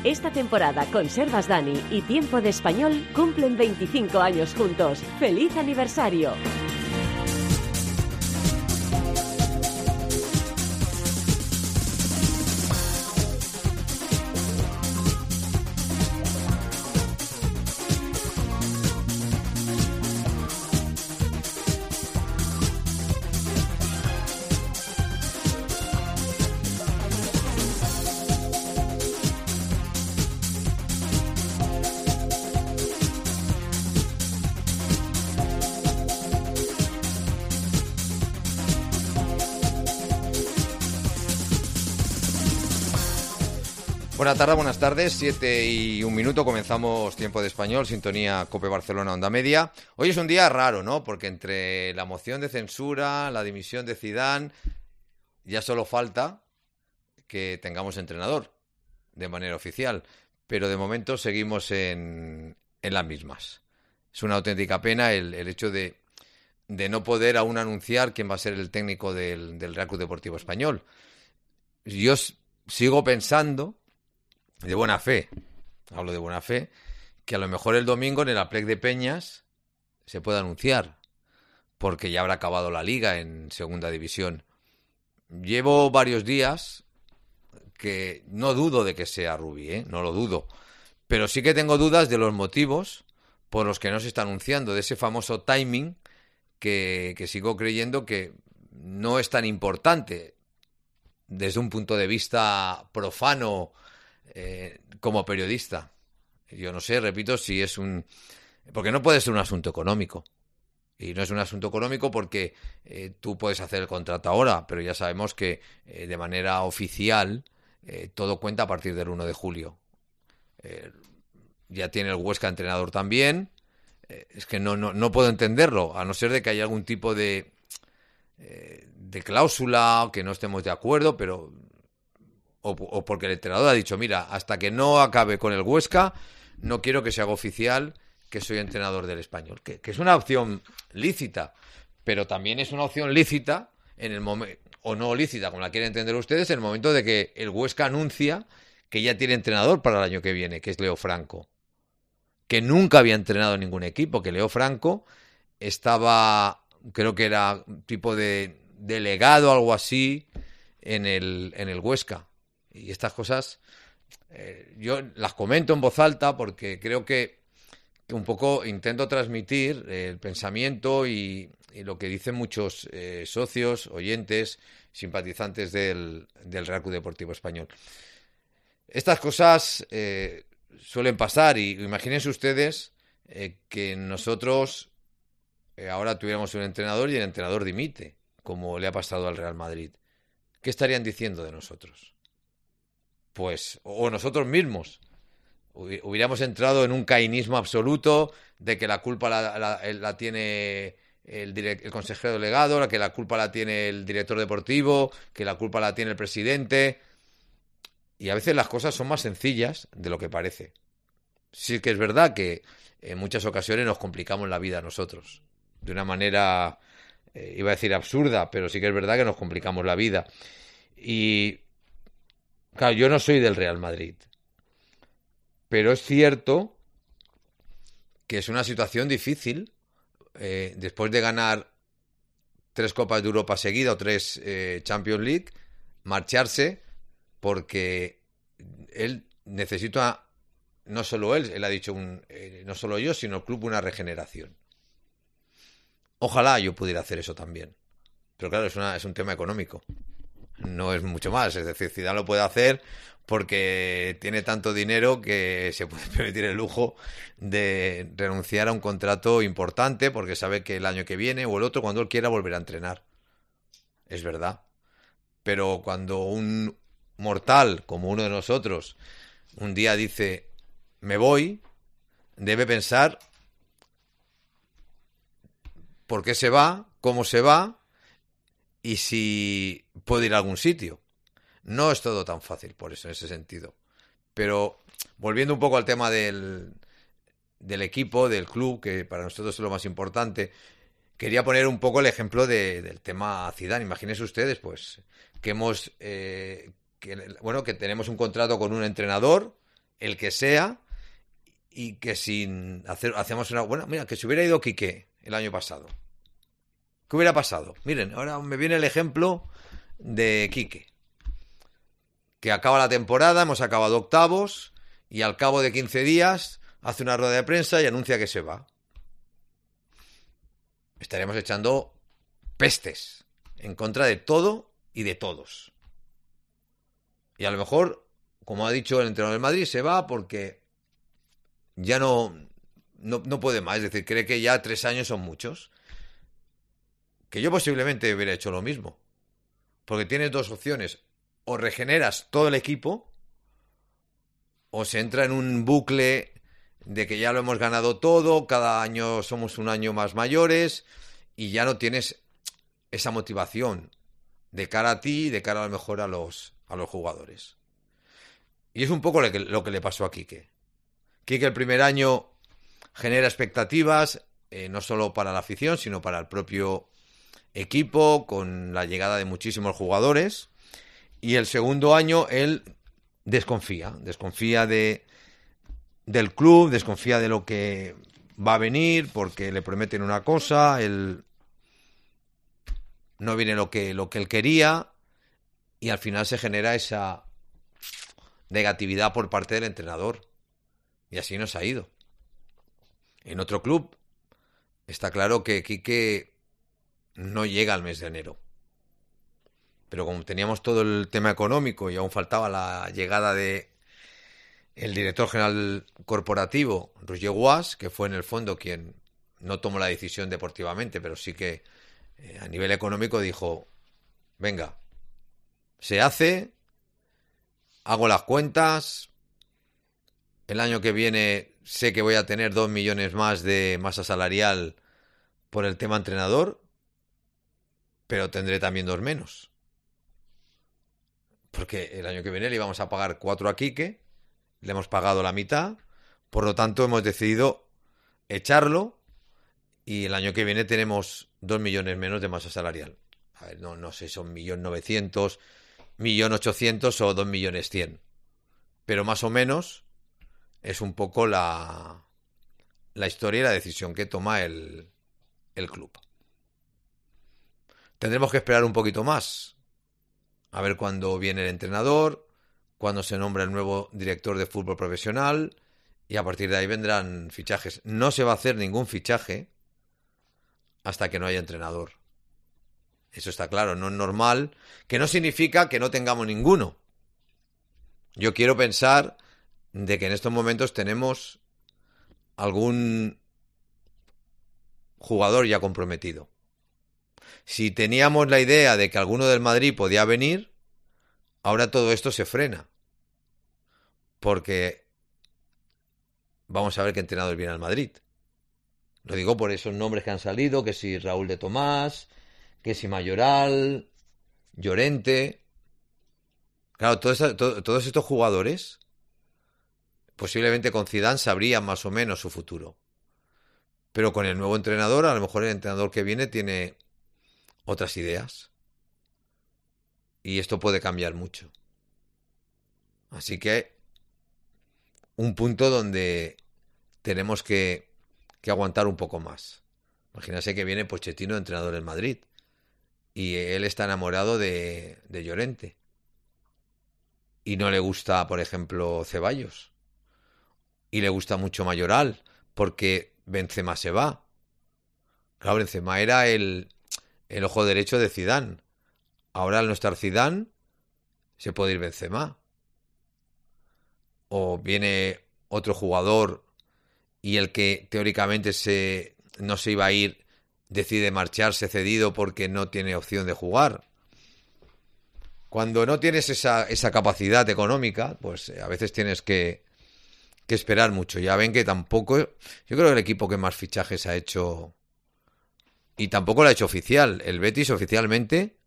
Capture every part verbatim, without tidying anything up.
Esta temporada Conservas Dani y Tiempo de Español cumplen veinticinco años juntos. ¡Feliz aniversario! Buenas tardes, buenas tardes, siete y un minuto, comenzamos Tiempo de Español, sintonía COPE Barcelona, Onda Media. Hoy es un día raro, ¿no? Porque entre la moción de censura, la dimisión de Zidane, ya solo falta que tengamos entrenador de manera oficial, pero de momento seguimos en, en las mismas. Es una auténtica pena el, el hecho de, de no poder aún anunciar quién va a ser el técnico del, del Real Club Deportivo Español. Yo s- sigo pensando, de buena fe, hablo de buena fe, que a lo mejor el domingo en el Aplec de Peñas se puede anunciar, porque ya habrá acabado la liga en segunda división. Llevo varios días que no dudo de que sea Rubi, ¿eh? No lo dudo, pero sí que tengo dudas de los motivos por los que no se está anunciando, de ese famoso timing que, que sigo creyendo que no es tan importante desde un punto de vista profano. Eh, como periodista, yo no sé, repito, si es un... Porque no puede ser un asunto económico. Y no es un asunto económico porque eh, tú puedes hacer el contrato ahora, pero ya sabemos que eh, de manera oficial eh, todo cuenta a partir del uno de julio. Eh, ya tiene el Huesca entrenador también. Eh, es que no, no, no puedo entenderlo, a no ser de que haya algún tipo de, eh, de cláusula o que no estemos de acuerdo, pero... O, o porque el entrenador ha dicho, mira, hasta que no acabe con el Huesca, no quiero que se haga oficial que soy entrenador del Español. Que, que es una opción lícita, pero también es una opción lícita, en el momento o no lícita, como la quieren entender ustedes, en el momento de que el Huesca anuncia que ya tiene entrenador para el año que viene, que es Leo Franco. Que nunca había entrenado en ningún equipo, que Leo Franco estaba, creo que era un tipo de delegado, algo así, en el, en el Huesca. Y estas cosas eh, yo las comento en voz alta porque creo que, que un poco intento transmitir eh, el pensamiento y, y lo que dicen muchos eh, socios, oyentes, simpatizantes del, del Real Club Deportivo Español. Estas cosas eh, suelen pasar y imagínense ustedes eh, que nosotros eh, ahora tuviéramos un entrenador y el entrenador dimite, como le ha pasado al Real Madrid. ¿Qué estarían diciendo de nosotros? Pues, o nosotros mismos, hubiéramos entrado en un cainismo absoluto de que la culpa la, la, la tiene el, direct, el consejero delegado, que la culpa la tiene el director deportivo, que la culpa la tiene el presidente. Y a veces las cosas son más sencillas de lo que parece. Sí que es verdad que en muchas ocasiones nos complicamos la vida nosotros, de una manera, eh, iba a decir absurda, pero sí que es verdad que nos complicamos la vida. Y... Claro, yo no soy del Real Madrid, pero es cierto que es una situación difícil eh, después de ganar tres Copas de Europa seguidas o tres eh, Champions League, marcharse porque él necesita, no solo él, él ha dicho, un, eh, no solo yo, sino el club, una regeneración. Ojalá yo pudiera hacer eso también, pero claro, es, una, es un tema económico. No es mucho más, es decir, Zidane lo puede hacer porque tiene tanto dinero que se puede permitir el lujo de renunciar a un contrato importante porque sabe que el año que viene o el otro, cuando él quiera, volverá a entrenar. Es verdad. Pero cuando un mortal como uno de nosotros un día dice me voy, debe pensar por qué se va, cómo se va y si puede ir a algún sitio. No es todo tan fácil por eso, en ese sentido. Pero volviendo un poco al tema del, del equipo, del club, que para nosotros es lo más importante, quería poner un poco el ejemplo de, del tema Zidane. Imagínense ustedes, pues, que hemos, eh, que, bueno, que tenemos un contrato con un entrenador el que sea, y que sin hacer, hacemos una buena... Mira, que si hubiera ido Quique el año pasado, ¿qué hubiera pasado? Miren, ahora me viene el ejemplo de Quique, que acaba la temporada, hemos acabado octavos, y al cabo de quince días hace una rueda de prensa y anuncia que se va. Estaremos echando pestes en contra de todo y de todos. Y a lo mejor, como ha dicho el entrenador del Madrid, se va porque ya no, no, no puede más. Es decir, cree que ya tres años son muchos. Que yo posiblemente hubiera hecho lo mismo. Porque tienes dos opciones. O regeneras todo el equipo, o se entra en un bucle de que ya lo hemos ganado todo, cada año somos un año más mayores, y ya no tienes esa motivación de cara a ti y de cara a lo mejor a los, a los jugadores. Y es un poco lo que, lo que le pasó a Quique. Quique el primer año genera expectativas, eh, no solo para la afición, sino para el propio equipo, con la llegada de muchísimos jugadores. Y el segundo año él desconfía, desconfía de, del club, desconfía de lo que va a venir, porque le prometen una cosa, él no viene lo que, lo que él quería, y al final se genera esa negatividad por parte del entrenador. Y así nos ha ido. En otro club está claro que Quique no llega al mes de enero. Pero como teníamos todo el tema económico y aún faltaba la llegada de el director general corporativo, Roger Guas, que fue en el fondo quien no tomó la decisión deportivamente, pero sí que eh, a nivel económico dijo, venga, se hace, hago las cuentas, el año que viene sé que voy a tener dos millones más de masa salarial por el tema entrenador, pero tendré también dos menos. Porque el año que viene le íbamos a pagar cuatro a Quique, le hemos pagado la mitad, por lo tanto hemos decidido echarlo y el año que viene tenemos dos millones menos de masa salarial. A ver, no, no sé, son un millón novecientos, un millón ochocientos o dos millones cien. Pero más o menos es un poco la, la historia y la decisión que toma el, el club. Tendremos que esperar un poquito más. A ver cuándo viene el entrenador, cuándo se nombra el nuevo director de fútbol profesional, y a partir de ahí vendrán fichajes. No se va a hacer ningún fichaje hasta que no haya entrenador. Eso está claro, no es normal, que no significa que no tengamos ninguno. Yo quiero pensar de que en estos momentos tenemos algún jugador ya comprometido. Si teníamos la idea de que alguno del Madrid podía venir, ahora todo esto se frena. Porque vamos a ver qué entrenador viene al Madrid. Lo digo por esos nombres que han salido, que si Raúl de Tomás, que si Mayoral, Llorente. Claro, todo esa, todo, todos estos jugadores, posiblemente con Zidane sabrían más o menos su futuro. Pero con el nuevo entrenador, a lo mejor el entrenador que viene tiene otras ideas. Y esto puede cambiar mucho. Así que un punto donde tenemos que, que aguantar un poco más. Imagínense que viene Pochettino, entrenador del Madrid, y él está enamorado de, de Llorente. Y no le gusta, por ejemplo, Ceballos. Y le gusta mucho Mayoral, porque Benzema se va. Claro, Benzema era el, el ojo derecho de Zidane. Ahora al no estar Zidane, se puede ir Benzema. O viene otro jugador y el que teóricamente se, no se iba a ir decide marcharse cedido porque no tiene opción de jugar. Cuando no tienes esa, esa capacidad económica, pues a veces tienes que, que esperar mucho. Ya ven que tampoco... Yo creo que el equipo que más fichajes ha hecho... Y tampoco lo ha hecho oficial. El Betis oficialmente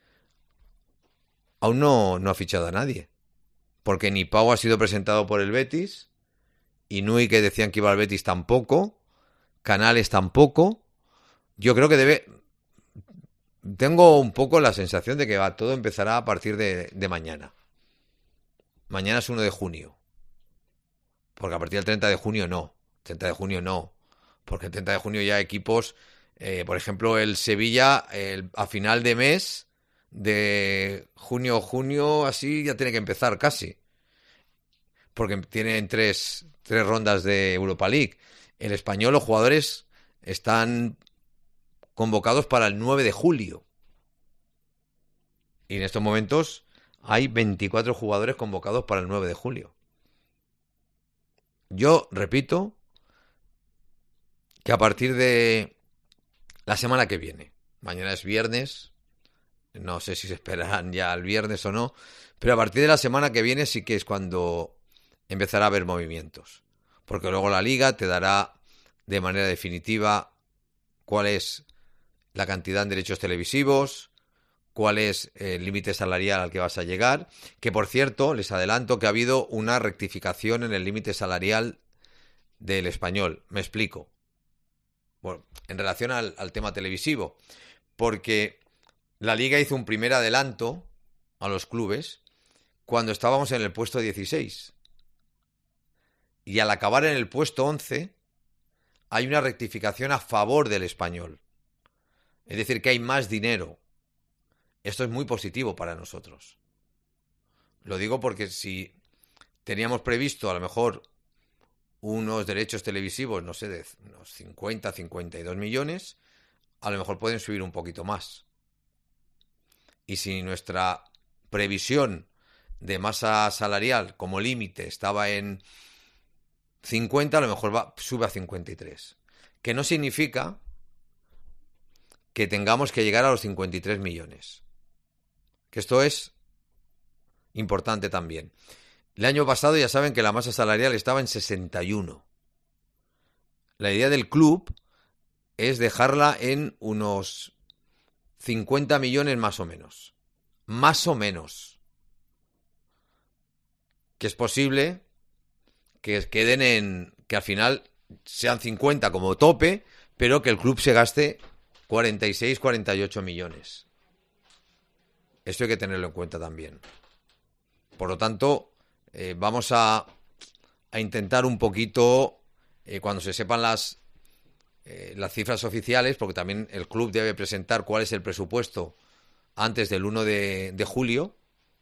aún no, no ha fichado a nadie. Porque ni Pau ha sido presentado por el Betis, y Nui, que decían que iba al Betis, tampoco, Canales tampoco. Yo creo que debe... Tengo un poco la sensación de que va, todo empezará a partir de, de mañana. Mañana es uno de junio. Porque a partir del treinta de junio no. treinta de junio no. Porque el treinta de junio ya equipos, eh, por ejemplo, el Sevilla el, a final de mes, de junio, junio, así ya tiene que empezar casi. Porque tienen tres, tres rondas de Europa League. El Español, los jugadores están convocados para el nueve de julio. Y en estos momentos hay veinticuatro jugadores convocados para el nueve de julio. Yo repito que a partir de la semana que viene, mañana es viernes, no sé si se esperarán ya el viernes o no, pero a partir de la semana que viene sí que es cuando empezará a haber movimientos. Porque luego la Liga te dará de manera definitiva cuál es la cantidad en derechos televisivos, cuál es el límite salarial al que vas a llegar, que por cierto, les adelanto que ha habido una rectificación en el límite salarial del Español. Me explico. Bueno, en relación al, al tema televisivo, porque la Liga hizo un primer adelanto a los clubes cuando estábamos en el puesto dieciséis. Y al acabar en el puesto once, hay una rectificación a favor del Español. Es decir, que hay más dinero. Esto es muy positivo para nosotros. Lo digo porque si teníamos previsto a lo mejor unos derechos televisivos, no sé, de unos cincuenta, cincuenta y dos millones, a lo mejor pueden subir un poquito más. Y si nuestra previsión de masa salarial como límite estaba en cincuenta, a lo mejor va, sube a cincuenta y tres. Que no significa que tengamos que llegar a los cincuenta y tres millones. Que esto es importante también. El año pasado ya saben que la masa salarial estaba en sesenta y uno. La idea del club es dejarla en unos cincuenta millones más o menos. Más o menos. Que es posible que queden en... que al final sean cincuenta como tope, pero que el club se gaste cuarenta y seis, cuarenta y ocho millones. Esto hay que tenerlo en cuenta también. Por lo tanto, eh, vamos a, a intentar un poquito, eh, cuando se sepan las, eh, las cifras oficiales, porque también el club debe presentar cuál es el presupuesto antes del uno de, de julio,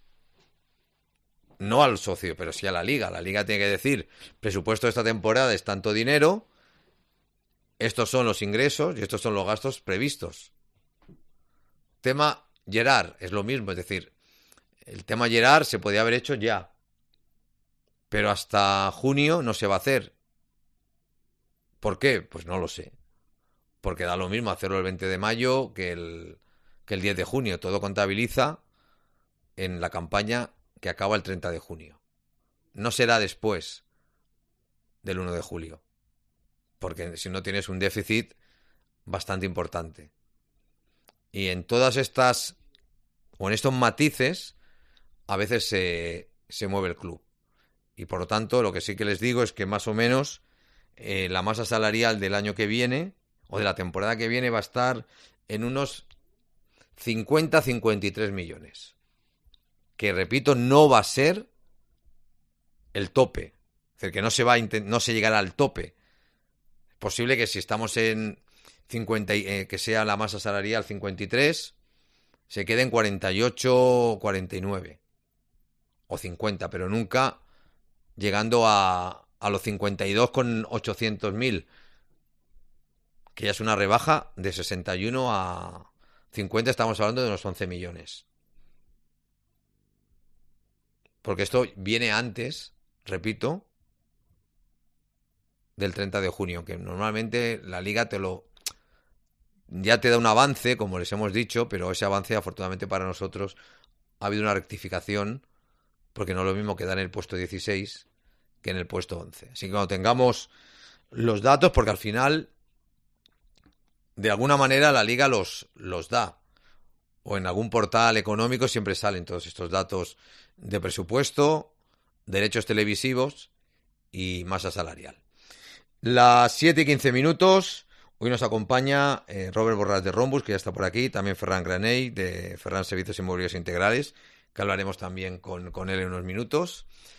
no al socio, pero sí a la Liga. La Liga tiene que decir, presupuesto de esta temporada es tanto dinero, estos son los ingresos y estos son los gastos previstos. Tema Gerard, es lo mismo, es decir, el tema Gerard se podía haber hecho ya, pero hasta junio no se va a hacer. ¿Por qué? Pues no lo sé. Porque da lo mismo hacerlo el veinte de mayo que el, que el diez de junio. Todo contabiliza en la campaña que acaba el treinta de junio. No será después del uno de julio. Porque si no tienes un déficit bastante importante. Y en todas estas, o en estos matices, a veces se, se mueve el club. Y por lo tanto, lo que sí que les digo es que más o menos eh, la masa salarial del año que viene, o de la temporada que viene, va a estar en unos cincuenta a cincuenta y tres millones. Que, repito, no va a ser el tope. Es decir, que no se, va a intent- no se llegará al tope. Es posible que si estamos en cincuenta, eh, que sea la masa salarial cincuenta y tres, se quede en cuarenta y ocho, cuarenta y nueve o cincuenta, pero nunca llegando a, a los cincuenta y dos con ochocientos mil, que ya es una rebaja de sesenta y uno a cincuenta, estamos hablando de unos once millones. Porque esto viene antes, repito, del treinta de junio, que normalmente la Liga te lo ya te da un avance, como les hemos dicho, pero ese avance, afortunadamente para nosotros, ha habido una rectificación, porque no es lo mismo quedar en el puesto dieciséis que en el puesto once. Así que cuando tengamos los datos, porque al final, de alguna manera, la Liga los, los da, o en algún portal económico siempre salen todos estos datos de presupuesto, derechos televisivos y masa salarial. Las siete y quince minutos... Hoy nos acompaña eh, Robert Borràs de Rhombus, que ya está por aquí, también Ferran Granell de Ferran Servicios Inmobiliarios Integrales, que hablaremos también con, con él en unos minutos.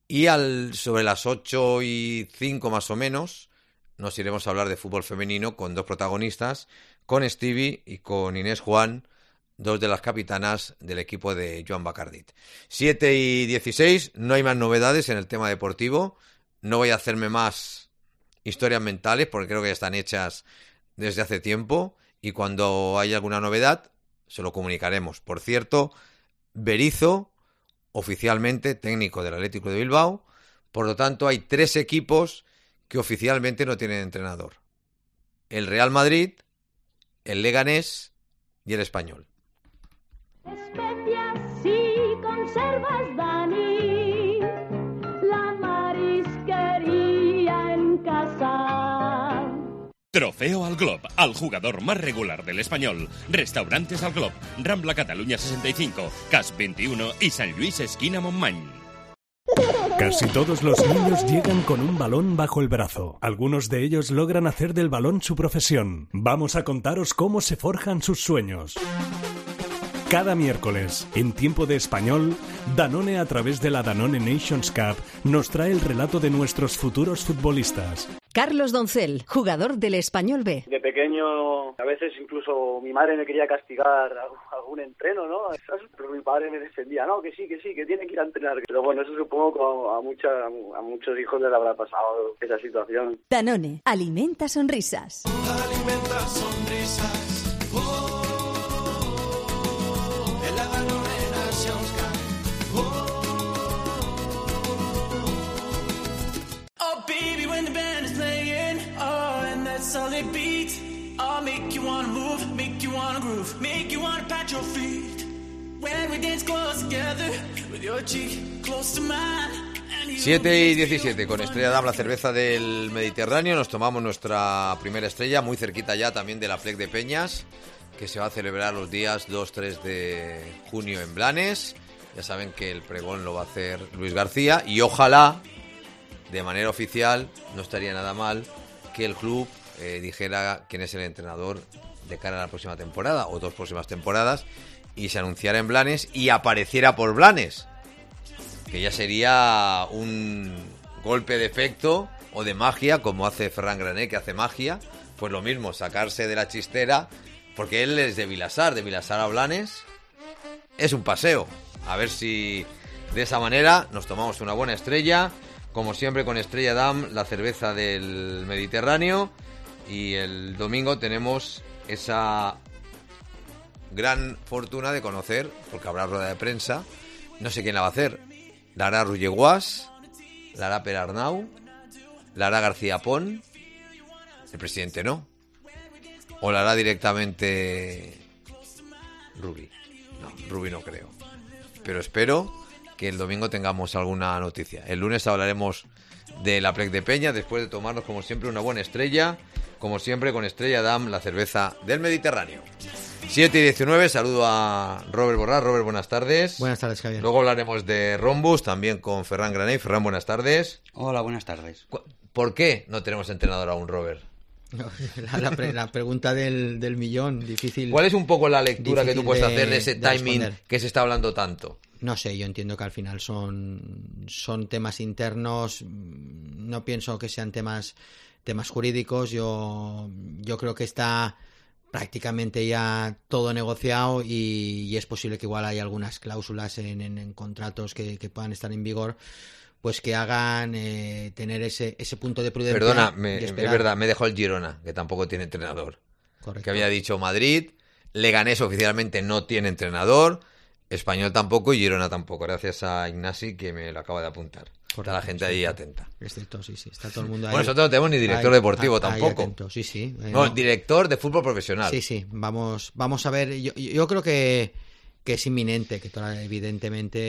Y al, sobre las ocho y cinco más o menos nos iremos a hablar de fútbol femenino con dos protagonistas, con Stevie y con Inés Juan, dos de las capitanas del equipo de Joan Bacardit. siete y dieciséis, no hay más novedades en el tema deportivo. No voy a hacerme más historias mentales porque creo que ya están hechas desde hace tiempo y cuando haya alguna novedad se lo comunicaremos. Por cierto, Berizzo, oficialmente técnico del Atlético de Bilbao, por lo tanto hay tres equipos que oficialmente no tienen entrenador: el Real Madrid, el Leganés y el Español. Especias y conservas, Dani, la marisquería en casa. Trofeo al Glob, al jugador más regular del Español. Restaurantes al Glob, Rambla Cataluña sesenta y cinco, Cas veintiuno y San Luis esquina Montmany. Casi todos los niños llegan con un balón bajo el brazo. Algunos de ellos logran hacer del balón su profesión. Vamos a contaros cómo se forjan sus sueños. Cada miércoles, en Tiempo de Español, Danone, a través de la Danone Nations Cup, nos trae el relato de nuestros futuros futbolistas. Carlos Doncel, jugador del Español B. De pequeño, a veces incluso mi madre me quería castigar algún entreno, ¿no? Pero mi padre me defendía, no, que sí, que sí, que tiene que ir a entrenar. Pero bueno, eso supongo que a, mucha, a muchos hijos les habrá pasado esa situación. Danone, alimenta sonrisas. Alimenta sonrisas. Oh. Solid beat, I'll make you wanna move, make you wanna groove, make you wanna pat your feet. When we dance close together, with your cheek close to mine. siete y diecisiete, con Estrella Damm, la cerveza del Mediterráneo, nos tomamos nuestra primera estrella, muy cerquita ya también de la Plec de Peñas, que se va a celebrar los días dos tres de junio en Blanes. Ya saben que el pregón lo va a hacer Luis García y ojalá, de manera oficial, no estaría nada mal que el club Eh, dijera quién es el entrenador de cara a la próxima temporada o dos próximas temporadas y se anunciara en Blanes y apareciera por Blanes, que ya sería un golpe de efecto o de magia, como hace Ferran Grané, que hace magia. Pues lo mismo, sacarse de la chistera, porque él es de Vilassar, de Vilassar a Blanes es un paseo. A ver si de esa manera nos tomamos una buena estrella, como siempre con Estrella Damm, la cerveza del Mediterráneo. Y el domingo tenemos esa gran fortuna de conocer, porque habrá rueda de prensa, no sé quién la va a hacer. La hará Rulleguas, la hará Per Arnau, la hará García Pon, el presidente no, o la hará directamente Rubi. No, Rubi no creo, pero espero que el domingo tengamos alguna noticia. El lunes hablaremos de la Plec de Peña, después de tomarnos como siempre una buena estrella, como siempre con Estrella Damm, la cerveza del Mediterráneo. siete y diecinueve, saludo a Robert Borrás. Robert, buenas tardes. Buenas tardes, Javier. Luego hablaremos de Rombus, también con Ferran Grané. Ferran, buenas tardes. Hola, buenas tardes. ¿Por qué no tenemos entrenador aún, Robert? La, la, pre, la pregunta del, del millón, difícil. ¿Cuál es un poco la lectura que tú puedes de, hacer de ese de timing responder. Que se está hablando tanto? No sé, yo entiendo que al final son, son temas internos, no pienso que sean temas, temas jurídicos, yo, yo creo que está prácticamente ya todo negociado y, y es posible que igual hay algunas cláusulas en, en, en contratos que, que puedan estar en vigor, pues que hagan eh, tener ese, ese punto de prudencia. Perdona, me, es verdad, me dejó el Girona, que tampoco tiene entrenador. Correcto. Que había dicho Madrid, Leganés oficialmente no tiene entrenador, Español tampoco y Girona tampoco, gracias a Ignasi que me lo acaba de apuntar. Correcto, está la gente ahí atenta. Exacto, sí, sí, está todo el mundo ahí. Bueno, nosotros no tenemos ni director ahí, deportivo ahí, tampoco. Ahí atento. Sí, sí. Eh, no, no, director de fútbol profesional. Sí, sí, vamos, vamos a ver. Yo, yo creo que, que es inminente, que toda, evidentemente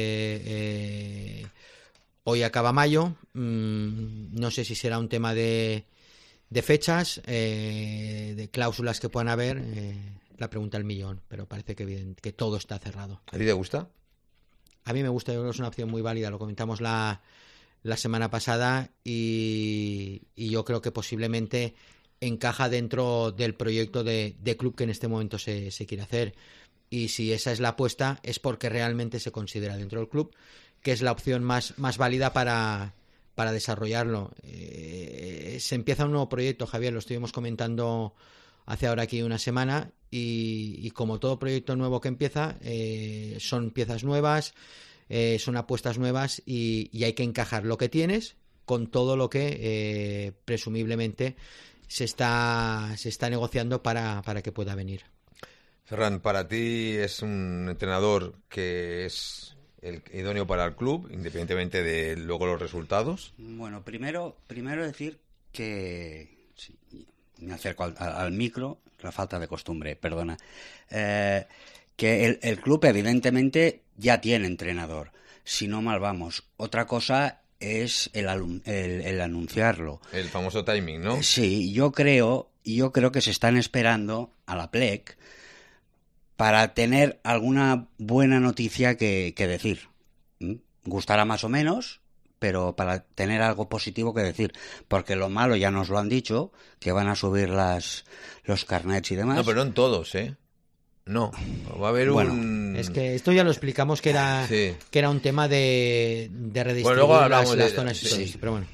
eh, hoy acaba mayo. Mmm, no sé si será un tema de, de fechas, eh, de cláusulas que puedan haber. Eh, la pregunta del millón, pero parece que, evidente, que todo está cerrado. ¿A ti te gusta? A mí me gusta, yo creo que es una opción muy válida, lo comentamos la, la semana pasada y, y yo creo que posiblemente encaja dentro del proyecto de, de club que en este momento se, se quiere hacer. Y si esa es la apuesta es porque realmente se considera dentro del club que es la opción más, más válida para, para desarrollarlo. Eh, se empieza un nuevo proyecto, Javier, lo estuvimos comentando hace ahora aquí una semana, y, y como todo proyecto nuevo que empieza, eh, son piezas nuevas, eh, son apuestas nuevas, y, y hay que encajar lo que tienes con todo lo que eh, presumiblemente se está, se está negociando para, para que pueda venir. Ferran, para ti es un entrenador que es el idóneo para el club, independientemente de luego los resultados. Bueno, primero, primero decir que sí, me acerco al, al micro, la falta de costumbre, perdona. Eh, que el, el club evidentemente ya tiene entrenador, si no mal vamos. Otra cosa es el, el, el anunciarlo. El famoso timing, ¿no? Sí, yo creo, yo creo que se están esperando a la P L E C para tener alguna buena noticia que, que decir. ¿Mm? Gustará más o menos, pero para tener algo positivo que decir. Porque lo malo ya nos lo han dicho, que van a subir las los carnets y demás. No, pero no en todos, ¿eh? No, va a haber bueno, un... Es que esto ya lo explicamos que era sí. que era un tema de, de redistribuir bueno, las, de, las zonas sí. históricas, pero bueno.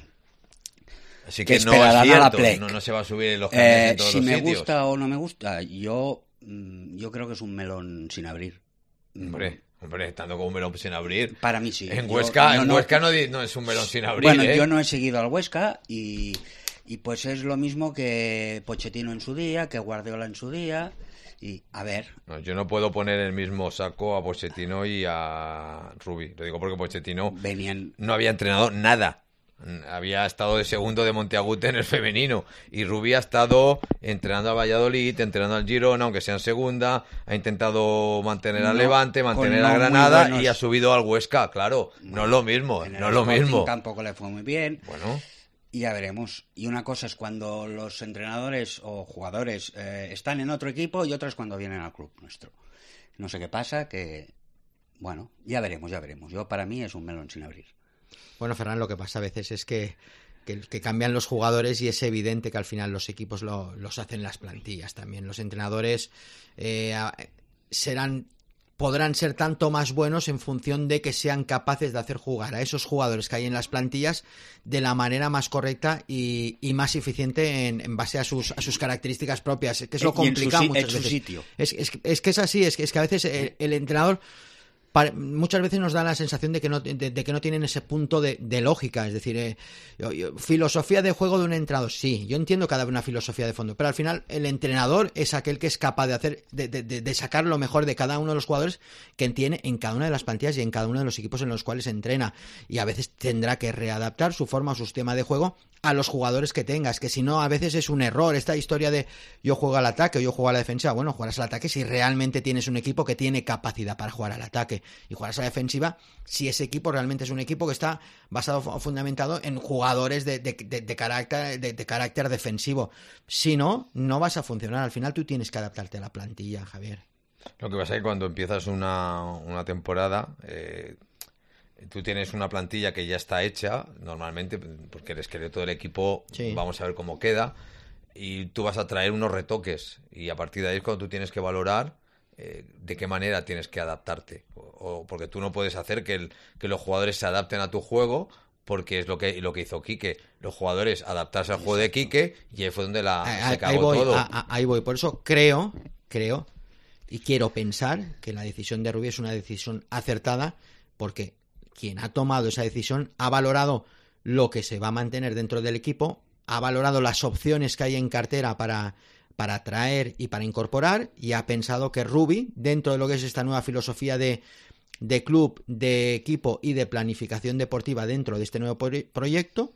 Así que, que no es cierto, no, no se va a subir los carnets eh, en todos si los me sitios. gusta o no me gusta, yo, yo creo que es un melón sin abrir. Hombre, hombre, estando con un melón sin abrir. Para mí sí. En yo, Huesca, no, en no, Huesca no, no es un melón sin abrir. Bueno, ¿eh? yo no he seguido al Huesca y, y pues es lo mismo que Pochettino en su día, que Guardiola en su día. Y, a ver... No, yo no puedo poner el mismo saco a Pochettino y a Rubí. Lo digo porque Pochettino Venían... no había entrenado nada. Había estado de segundo de Monteagudo en el femenino. Y Rubí ha estado entrenando a Valladolid, entrenando al Girona, aunque sea en segunda. Ha intentado mantener al no, Levante, mantener a Granada buenos... y ha subido al Huesca. Claro, bueno, no es lo mismo, no es lo mismo. Tampoco le fue muy bien. Bueno... Y ya veremos. Y una cosa es cuando los entrenadores o jugadores eh, están en otro equipo y otra es cuando vienen al club nuestro. No sé qué pasa, que... Bueno, ya veremos, ya veremos. Yo, para mí, es un melón sin abrir. Bueno, Ferran, lo que pasa a veces es que, que, que cambian los jugadores y es evidente que al final los equipos lo, los hacen las plantillas también. Los entrenadores eh, serán... podrán ser tanto más buenos en función de que sean capaces de hacer jugar a esos jugadores que hay en las plantillas de la manera más correcta y, y más eficiente en, en base a sus, a sus características propias, que es lo complicado su, muchas en veces. Su sitio. Es, es, es que es así, es que, es que a veces el, el entrenador para, muchas veces nos da la sensación de que no, de, de que no tienen ese punto de, de lógica, es decir, eh, yo, yo, filosofía de juego de un entrenador, sí, yo entiendo cada vez una filosofía de fondo, pero al final el entrenador es aquel que es capaz de hacer, de, de, de sacar lo mejor de cada uno de los jugadores que tiene en cada una de las plantillas y en cada uno de los equipos en los cuales entrena, y a veces tendrá que readaptar su forma o su sistema de juego a los jugadores que tengas, que si no a veces es un error esta historia de yo juego al ataque o yo juego a la defensiva. Bueno, jugarás al ataque si realmente tienes un equipo que tiene capacidad para jugar al ataque, y jugarás a la defensiva si ese equipo realmente es un equipo que está basado o fundamentado en jugadores de, de, de, de, carácter, de, de carácter defensivo. Si no, no vas a funcionar. Al final tú tienes que adaptarte a la plantilla, Javier. Lo que pasa es que cuando empiezas una, una temporada... Eh... Tú tienes una plantilla que ya está hecha, normalmente, porque el esqueleto del equipo, sí. Vamos a ver cómo queda, y tú vas a traer unos retoques, y a partir de ahí es cuando tú tienes que valorar eh, de qué manera tienes que adaptarte, o, o porque tú no puedes hacer que, el, que los jugadores se adapten a tu juego, porque es lo que lo que hizo Quique, los jugadores adaptarse al juego de Quique, y ahí fue donde la, ahí, se cagó ahí voy, todo. A, a, ahí voy, por eso creo, creo, y quiero pensar que la decisión de Rubí es una decisión acertada, porque quien ha tomado esa decisión ha valorado lo que se va a mantener dentro del equipo, ha valorado las opciones que hay en cartera para, para traer y para incorporar, y ha pensado que Rubí, dentro de lo que es esta nueva filosofía de, de club, de equipo y de planificación deportiva dentro de este nuevo pro- proyecto,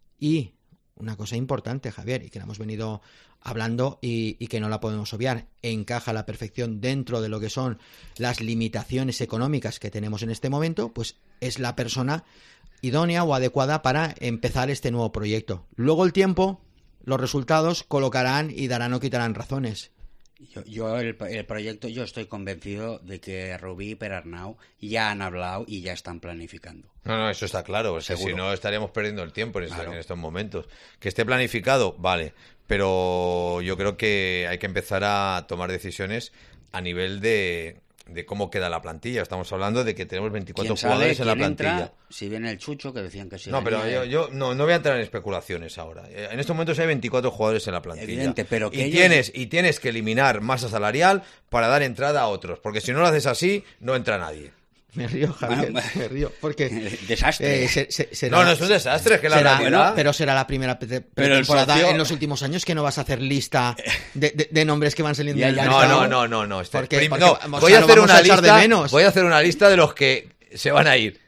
y una cosa importante, Javier, y que la hemos venido hablando y, y que no la podemos obviar, encaja a la perfección dentro de lo que son las limitaciones económicas que tenemos en este momento, pues es la persona idónea o adecuada para empezar este nuevo proyecto. Luego el tiempo, los resultados colocarán y darán o quitarán razones. Yo, yo el, el proyecto, yo estoy convencido de que Rubí y Perarnau ya han hablado y ya están planificando. No, no, eso está claro, o sea, si no estaríamos perdiendo el tiempo en, claro. este, en estos momentos. Que esté planificado, vale, pero yo creo que hay que empezar a tomar decisiones a nivel de de cómo queda la plantilla. Estamos hablando de que tenemos veinticuatro ¿Quién jugadores sale, en la quién plantilla. entra? Si viene el Chucho, que decían que sí. No, pero yo, yo no, no voy a entrar en especulaciones ahora. En estos momentos hay veinticuatro jugadores en la plantilla. Evidente, pero que y, ellos... tienes, y tienes que eliminar masa salarial para dar entrada a otros. Porque si no lo haces así, no entra nadie. Me río, Javier, Bueno, me río, porque... Desastre. eh, se- se- será- No, no es un desastre, es que la será- realidad... Pero será la primera pe- Pero el temporada socio- en los últimos años que no vas a hacer lista de, de- de nombres que van saliendo Ya, del ya, No, mercado. no, no, no, no. este- Porque- prim- porque no, vamos, voy o a sea, hacer lo vamos una a echar de lista. menos. Voy a hacer una lista de los que se van a ir.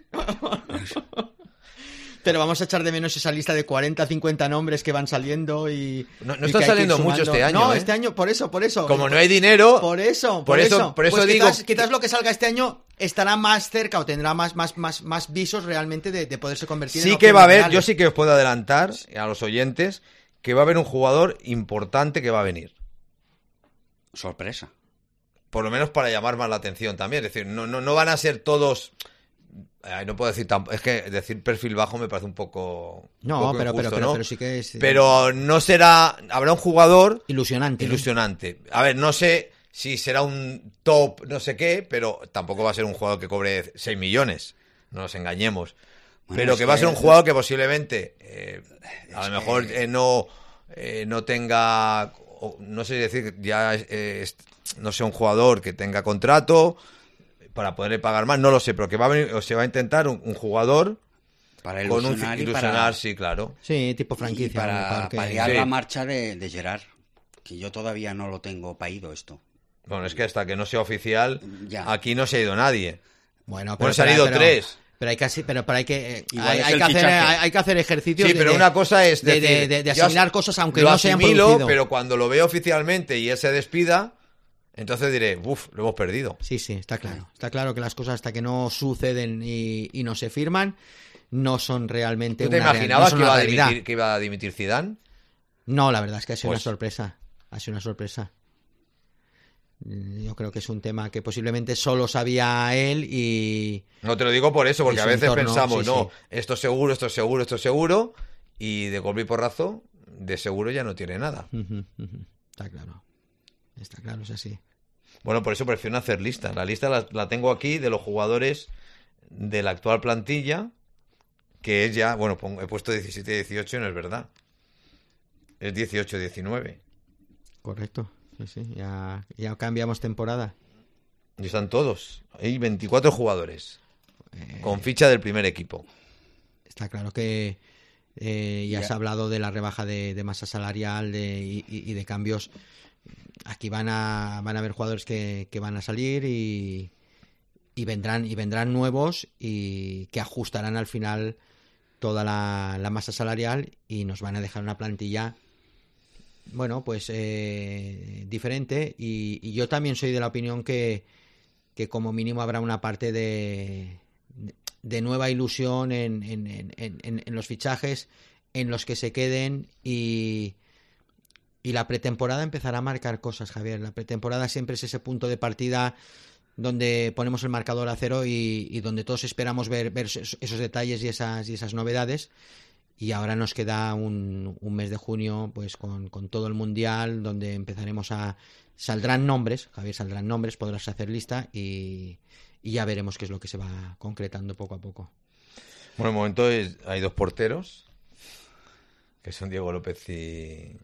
Pero vamos a echar de menos esa lista de cuarenta, cincuenta nombres que van saliendo y... No, no y están que hay que ir saliendo mucho sumando. este año, No, ¿eh? este año, por eso, por eso. Como no hay dinero... Por eso, por, por eso- eso. por eso Pues digo quizás, que- quizás lo que salga este año estará más cerca o tendrá más, más, más, más visos realmente de, de poderse convertir en Sí que va a haber, opciones yo reales. sí que os puedo adelantar a los oyentes que va a haber un jugador importante que va a venir. Sorpresa. Por lo menos para llamar más la atención también. Es decir, no, no, no van a ser todos... Ay, no puedo decir tampoco... Es que decir perfil bajo me parece un poco... No, un poco pero, pero, injusto, pero, ¿no? pero sí que es... Pero no será... Habrá un jugador Ilusionante. ¿no? ilusionante. A ver, no sé si será un top no sé qué, pero tampoco va a ser un jugador que cobre seis millones. No nos engañemos. Bueno, pero es que va a ser que- un jugador que posiblemente eh, a Es lo mejor que- eh, no, eh, no tenga... o no sé decir, ya eh, es- no sea un jugador que tenga contrato para poderle pagar más, no lo sé, pero que va a venir, o se va a intentar un, un jugador Para con un ilusionar y ilusionar, para, sí, claro. Sí, tipo y franquicia. un para jugador que- paliar Sí. la marcha de, de Gerard. Que yo todavía no lo tengo paído esto. Bueno, es que hasta que no sea oficial, Ya. aquí no se ha ido nadie. Bueno, Bueno, se han ido tres. Pero hay que, así- pero, pero hay que, eh, Igual hay, es hay el que hacer, fichaje. hay, hay que hacer ejercicios. Sí, de- pero de- una cosa es de, decir, de, de- de yo asimilar as- cosas aunque lo no se hayan asimilo, producido. pero cuando lo veo oficialmente y él se despida, entonces diré, uff, lo hemos perdido. Sí, sí, está claro. Está claro que las cosas hasta que no suceden y, y no se firman no son realmente ¿Tú te una real- imaginabas no son que, una iba a realidad. dimitir, que iba a dimitir Zidane? No, la verdad es que ha sido Pues- una sorpresa. Ha sido una sorpresa. Yo creo que es un tema que posiblemente solo sabía él y... No te lo digo por eso, porque Y a su veces entorno, pensamos, sí, no, sí. esto es seguro, esto es seguro, esto es seguro, y de golpe y porrazo, de seguro ya no tiene nada. Ujú, ujú. Está claro. Está claro, es así. Bueno, por eso prefiero hacer lista. La lista la, la tengo aquí de los jugadores de la actual plantilla, que es ya, bueno, pongo- he puesto diecisiete dieciocho y no es verdad. Es dieciocho diecinueve. Correcto. Sí, sí. Ya, ya cambiamos temporada. Y están todos. Hay veinticuatro jugadores. Eh, Con ficha del primer equipo. Está claro que eh, ya, Ya. se ha hablado de la rebaja de, de masa salarial de, y, y- y de cambios. Aquí van a van a haber jugadores que, que van a salir y, y vendrán y vendrán nuevos y que ajustarán al final toda la, la masa salarial y nos van a dejar una plantilla bueno pues eh, diferente y, y yo también soy de la opinión que, que como mínimo habrá una parte de, de nueva ilusión en, en, en, en, en los fichajes en los que se queden y Y la pretemporada empezará a marcar cosas, Javier. La pretemporada siempre es ese punto de partida donde ponemos el marcador a cero y, y donde todos esperamos ver, ver esos, esos detalles y esas, y esas novedades. Y ahora nos queda un, un mes de junio pues con, con todo el Mundial, donde empezaremos a... Saldrán nombres, Javier, saldrán nombres, podrás hacer lista y, y ya veremos qué es lo que se va concretando poco a poco. Bueno, de momento es- hay dos porteros, que son Diego López y...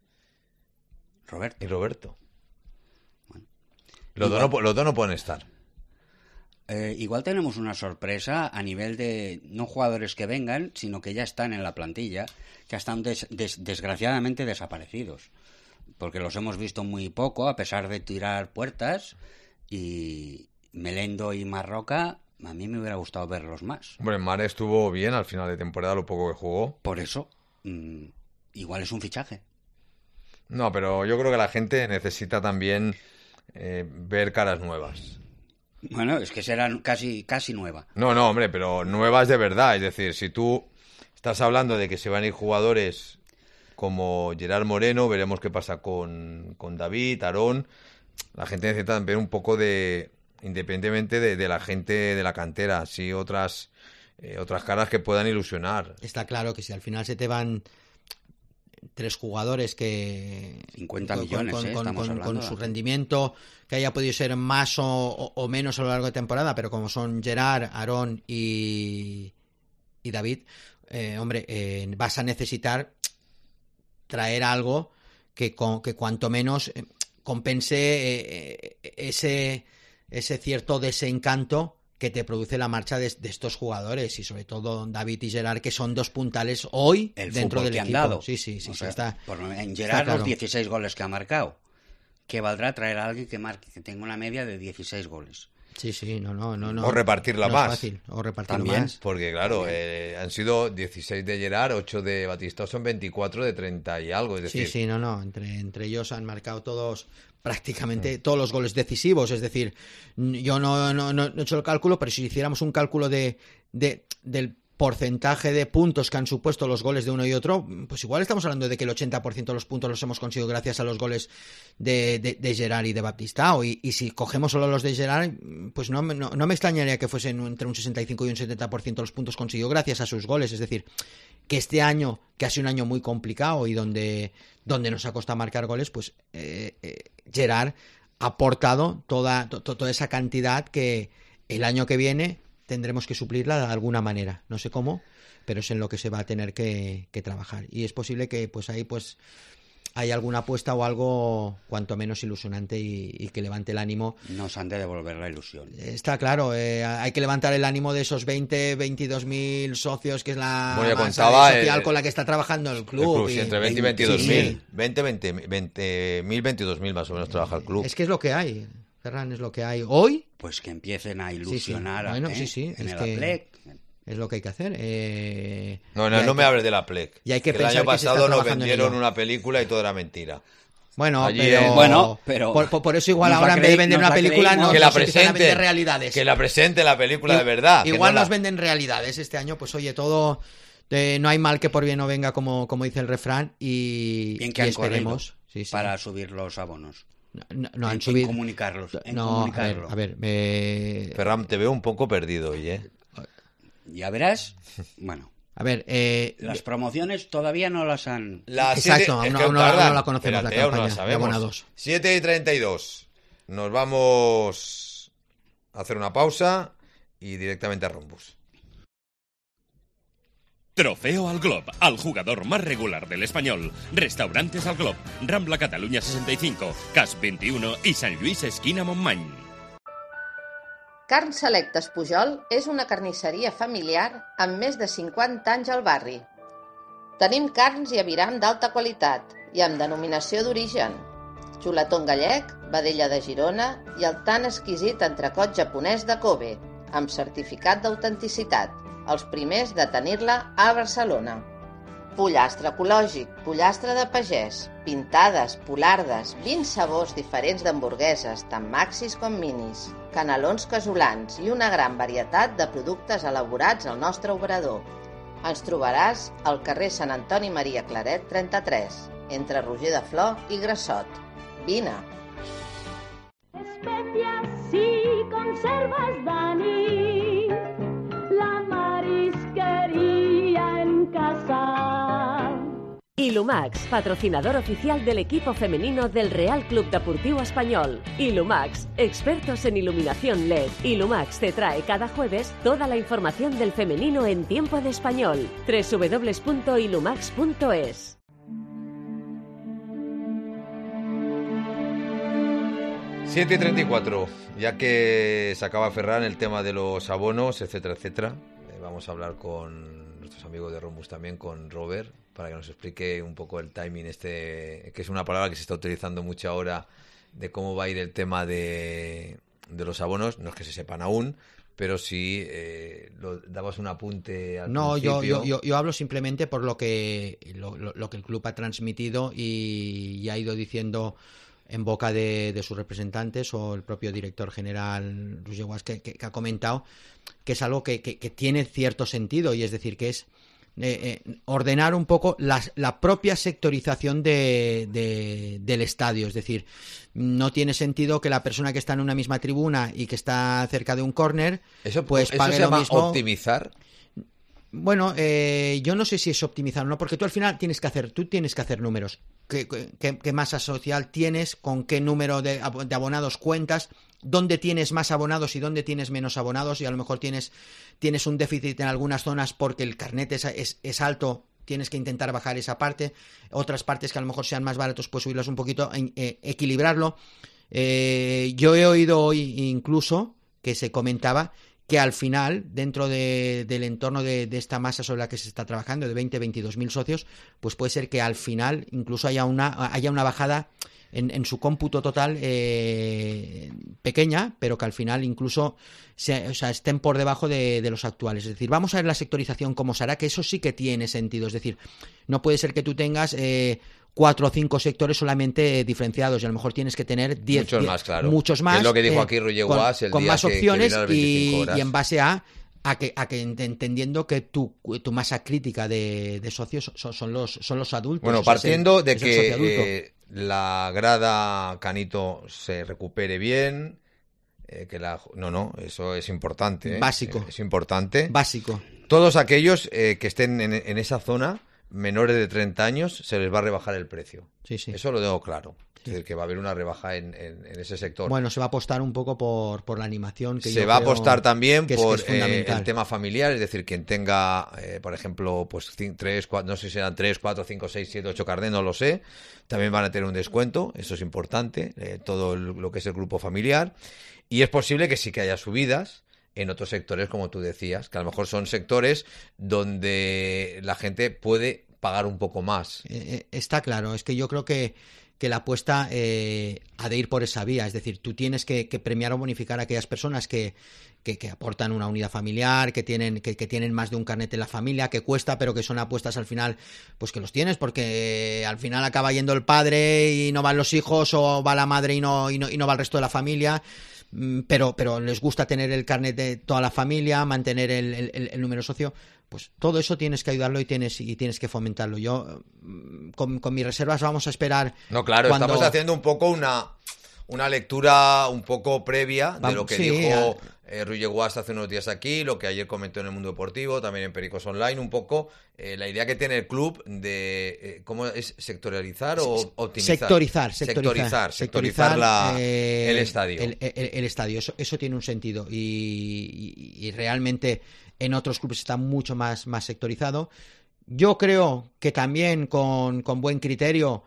Roberto. Y Roberto. Bueno. Los, dos Igual- no, pu- los dos no pueden estar. Eh, igual tenemos una sorpresa a nivel de no jugadores que vengan, sino que ya están en la plantilla, que están des- des- desgraciadamente desaparecidos. Porque los hemos visto muy poco, a pesar de tirar puertas. Y Melendo y Marroca, a mí me hubiera gustado verlos más. Hombre, Mare estuvo bien al final de temporada, lo poco que jugó. Por eso, mm, igual es un fichaje. No, pero yo creo que la gente necesita también eh, ver caras nuevas. Bueno, es que será casi, casi nueva. No, no, hombre, pero nuevas de verdad. Es decir, si tú estás hablando de que se van a ir jugadores como Gerard Moreno, veremos qué pasa con, con David, Aarón. La gente necesita también un poco de, independientemente de, de la gente de la cantera, sí otras, eh, otras caras que puedan ilusionar. Está claro que si al final se te van tres jugadores que cincuenta con, millones, con, eh, con, estamos con, hablando. con su rendimiento que haya podido ser más o, o, o menos a lo largo de temporada, pero como son Gerard, Aarón y, y David, eh, hombre, eh, vas a necesitar traer algo que, con, que cuanto menos eh, compense eh, ese, ese cierto desencanto que te produce la marcha de, de estos jugadores, y sobre todo David y Gerard, que son dos puntales hoy el dentro del que equipo. han dado. Sí, sí, sí, o sí sea, está, por, en está Gerard claro. Los dieciséis goles que ha marcado. ¿Qué valdrá traer a alguien que marque, que tenga una media de dieciséis goles? Sí, sí, no, no, no. no o repartirla no más. Es fácil. O repartirla También. más. Porque, claro, eh, han sido dieciséis de Gerard, ocho de Batistao, son veinticuatro de treinta y algo. Es decir, Sí, sí, no, no. Entre, entre ellos han marcado todos, prácticamente todos los goles decisivos. Es decir, yo no, no, no he hecho el cálculo, pero si hiciéramos un cálculo de, de del porcentaje de puntos que han supuesto los goles de uno y otro, pues igual estamos hablando de que el ochenta por ciento de los puntos los hemos conseguido gracias a los goles de, de, de Gerard y de Batistao, y, y si cogemos solo los de Gerard, pues no, no, no me extrañaría que fuesen entre un sesenta y cinco y un setenta por ciento de los puntos conseguidos gracias a sus goles. Es decir, que este año, que ha sido un año muy complicado y donde, donde nos ha costado marcar goles, pues eh, eh, Gerard ha aportado toda, to, toda esa cantidad que el año que viene tendremos que suplirla de alguna manera, no sé cómo, pero es en lo que se va a tener que, que trabajar, y es posible que pues ahí pues hay alguna apuesta o algo cuanto menos ilusionante y, y que levante el ánimo. Nos han de devolver la ilusión. Está claro, eh, hay que levantar el ánimo de esos veinte, veintidós mil socios, que es la Bueno, ya masa contaba social el- con la que está trabajando el club. el club, y- sí, entre veinte y veintidós sí, mil. sí. veinte, veinte, veinte mil, veintidós mil más o menos trabaja el club. Es que es lo que hay, Ferran, es lo que hay. Hoy Pues que empiecen a sí, sí. ilusionar Bueno, ¿eh? sí, sí, en es el que Athletic. es lo que hay que hacer. Eh, No, y no, hay no que- me hables de la Plec. y hay que el pensar año que se está pasado nos trabajando en vendieron ello. una película y todo era mentira. Bueno, Allí pero, en- Bueno, pero- por, por- por eso igual nos ahora la en vez de creí- vender nos una la película creímos. nos, que la nos empiezan a presente, vender realidades. que la presente la película de verdad. que Igual no nos la- venden realidades este año, pues oye, todo eh, no hay mal que por bien no venga, como, como dice el refrán, y, Bien que y han esperemos. corrido Sí, sí. para subir los abonos. No, no, no En- han en subido. comunicarlos, en no, a ver, comunicarlo. a ver, eh, Ferran, te veo un poco perdido hoy, ¿eh? Ya verás. Bueno, a ver, eh, las promociones todavía no las han... Las Exacto, siete- aún es no- que aún no- tardan. aún no la conocemos, la Espérate, aún no campaña de sabemos. abonados. siete y treinta y dos. Nos vamos a hacer una pausa y directamente a Rombus. Trofeo al Glob, al jugador más regular del español. Restaurantes al Glob, Rambla Cataluña sesenta y cinco, Cas veintiuno y San Luis esquina Montmany. Carn Selectes Pujol és una carnisseria familiar amb més de cinquanta anys al barri. Tenim carns i aviram d'alta qualitat i amb denominació d'origen. Xuletón gallec, vedella de Girona i el tan exquisit entrecot japonès de Kobe, amb certificat d'autenticitat, els primers de tenir-la a Barcelona. Pollastre ecològic, pollastre de pagès, pintades, polardes, vint sabors diferents d'hamburgueses, tant maxis com minis, canelons casolans i una gran varietat de productes elaborats al nostre obrador. Ens trobaràs al carrer Sant Antoni Maria Claret trenta-tres, entre Roger de Flor i Grassot. Vine! Especias y conservas, Dani, la marisquería en casa. Ilumax, patrocinador oficial del equipo femenino del Real Club Deportiu Espanyol. Ilumax, expertos en iluminación L E D. Ilumax te trae cada jueves toda la información del femenino en tiempo de español. doble u doble u doble u punto ilumax punto es. siete y treinta y cuatro. Ya que se acaba Ferran el tema de los abonos, etcétera, etcétera, eh, vamos a hablar con nuestros amigos de Rombus también, con Robert, para que nos explique un poco el timing este, que es una palabra que se está utilizando mucho ahora, de cómo va a ir el tema de, de los abonos. No es que se sepan aún, pero sí eh, lo, dabas un apunte al No, yo, principio. yo, yo, yo hablo simplemente por lo que, lo, lo, lo que el club ha transmitido y, y ha ido diciendo en boca de, de sus representantes o el propio director general Roger Guas, que, que, que ha comentado que es algo que, que, que tiene cierto sentido, y es decir, que es eh, eh, ordenar un poco la, la propia sectorización de, de, del estadio. Es decir, no tiene sentido que la persona que está en una misma tribuna y que está cerca de un córner Eso, pues eso pague se lo llama mismo. optimizar. Bueno, eh, yo no sé si es optimizar o no, porque tú al final tienes que hacer, tú tienes que hacer números. ¿Qué, qué, qué masa social tienes? ¿Con qué número de, de abonados cuentas? ¿Dónde tienes más abonados y dónde tienes menos abonados? Y a lo mejor tienes, tienes un déficit en algunas zonas porque el carnet es, es, es alto. Tienes que intentar bajar esa parte. Otras partes que a lo mejor sean más baratos, pues subirlos un poquito, eh, equilibrarlo. Eh, yo he oído hoy incluso que se comentaba que al final, dentro de, del entorno de, de esta masa sobre la que se está trabajando, de veinte, veintidós mil socios, pues puede ser que al final incluso haya una, haya una bajada en, en su cómputo total eh, pequeña, pero que al final incluso se, o sea, estén por debajo de, de los actuales. Es decir, vamos a ver la sectorización cómo será, que eso sí que tiene sentido. Es decir, no puede ser que tú tengas eh, cuatro o cinco sectores solamente diferenciados y a lo mejor tienes que tener diez, muchos más, claro. Muchos más. Es lo que dijo eh, aquí Roger con, Guas el con día más que, opciones que y, horas. y en base a a que, a que entendiendo que tu, tu masa crítica de, de socios son, son los son los adultos. Bueno, o sea, partiendo es el, de es el socioadulto. que eh, la grada Canito se recupere bien, eh, que la no, no, eso es importante. ¿eh? Básico. Es, es importante. Básico. Todos aquellos eh, que estén en, en esa zona, menores de treinta años, se les va a rebajar el precio. Sí, sí. Eso lo tengo claro. Es decir, que va a haber una rebaja en, en, en ese sector. Bueno, se va a apostar un poco por, por la animación. Que se yo va a creo apostar también que es, por que es fundamental. eh, el tema familiar, es decir, quien tenga, eh, por ejemplo, pues tres, cuatro, no sé si serán tres, cuatro, cinco, seis, siete, ocho carnet, no lo sé. También van a tener un descuento, eso es importante, eh, todo el, lo que es el grupo familiar. Y es posible que sí que haya subidas en otros sectores, como tú decías, que a lo mejor son sectores donde la gente puede pagar un poco más. Eh, está claro, es que yo creo que que la apuesta eh, ha de ir por esa vía, es decir, tú tienes que, que premiar o bonificar a aquellas personas que, que, que aportan una unidad familiar, que tienen, que, que tienen más de un carnet en la familia, que cuesta, pero que son apuestas al final, pues que los tienes, porque al final acaba yendo el padre y no van los hijos, o va la madre y no, y no, y no va el resto de la familia. Pero, pero les gusta tener el carnet de toda la familia, mantener el, el, el número socio. Pues todo eso tienes que ayudarlo y tienes y tienes que fomentarlo. Yo con, con mis reservas vamos a esperar. No, claro, cuando... estamos haciendo un poco una una lectura un poco previa de lo que sí, dijo eh, Roger Guas hace unos días aquí, lo que ayer comentó en El Mundo Deportivo, también en Pericos Online, un poco eh, la idea que tiene el club de eh, cómo es sectorializar o optimizar. Sectorizar, sectorizar, sectorizar, sectorizar la, eh, el estadio. El, el, el estadio, eso, eso tiene un sentido y, y, y realmente en otros clubes está mucho más, más sectorizado. Yo creo que también con, con buen criterio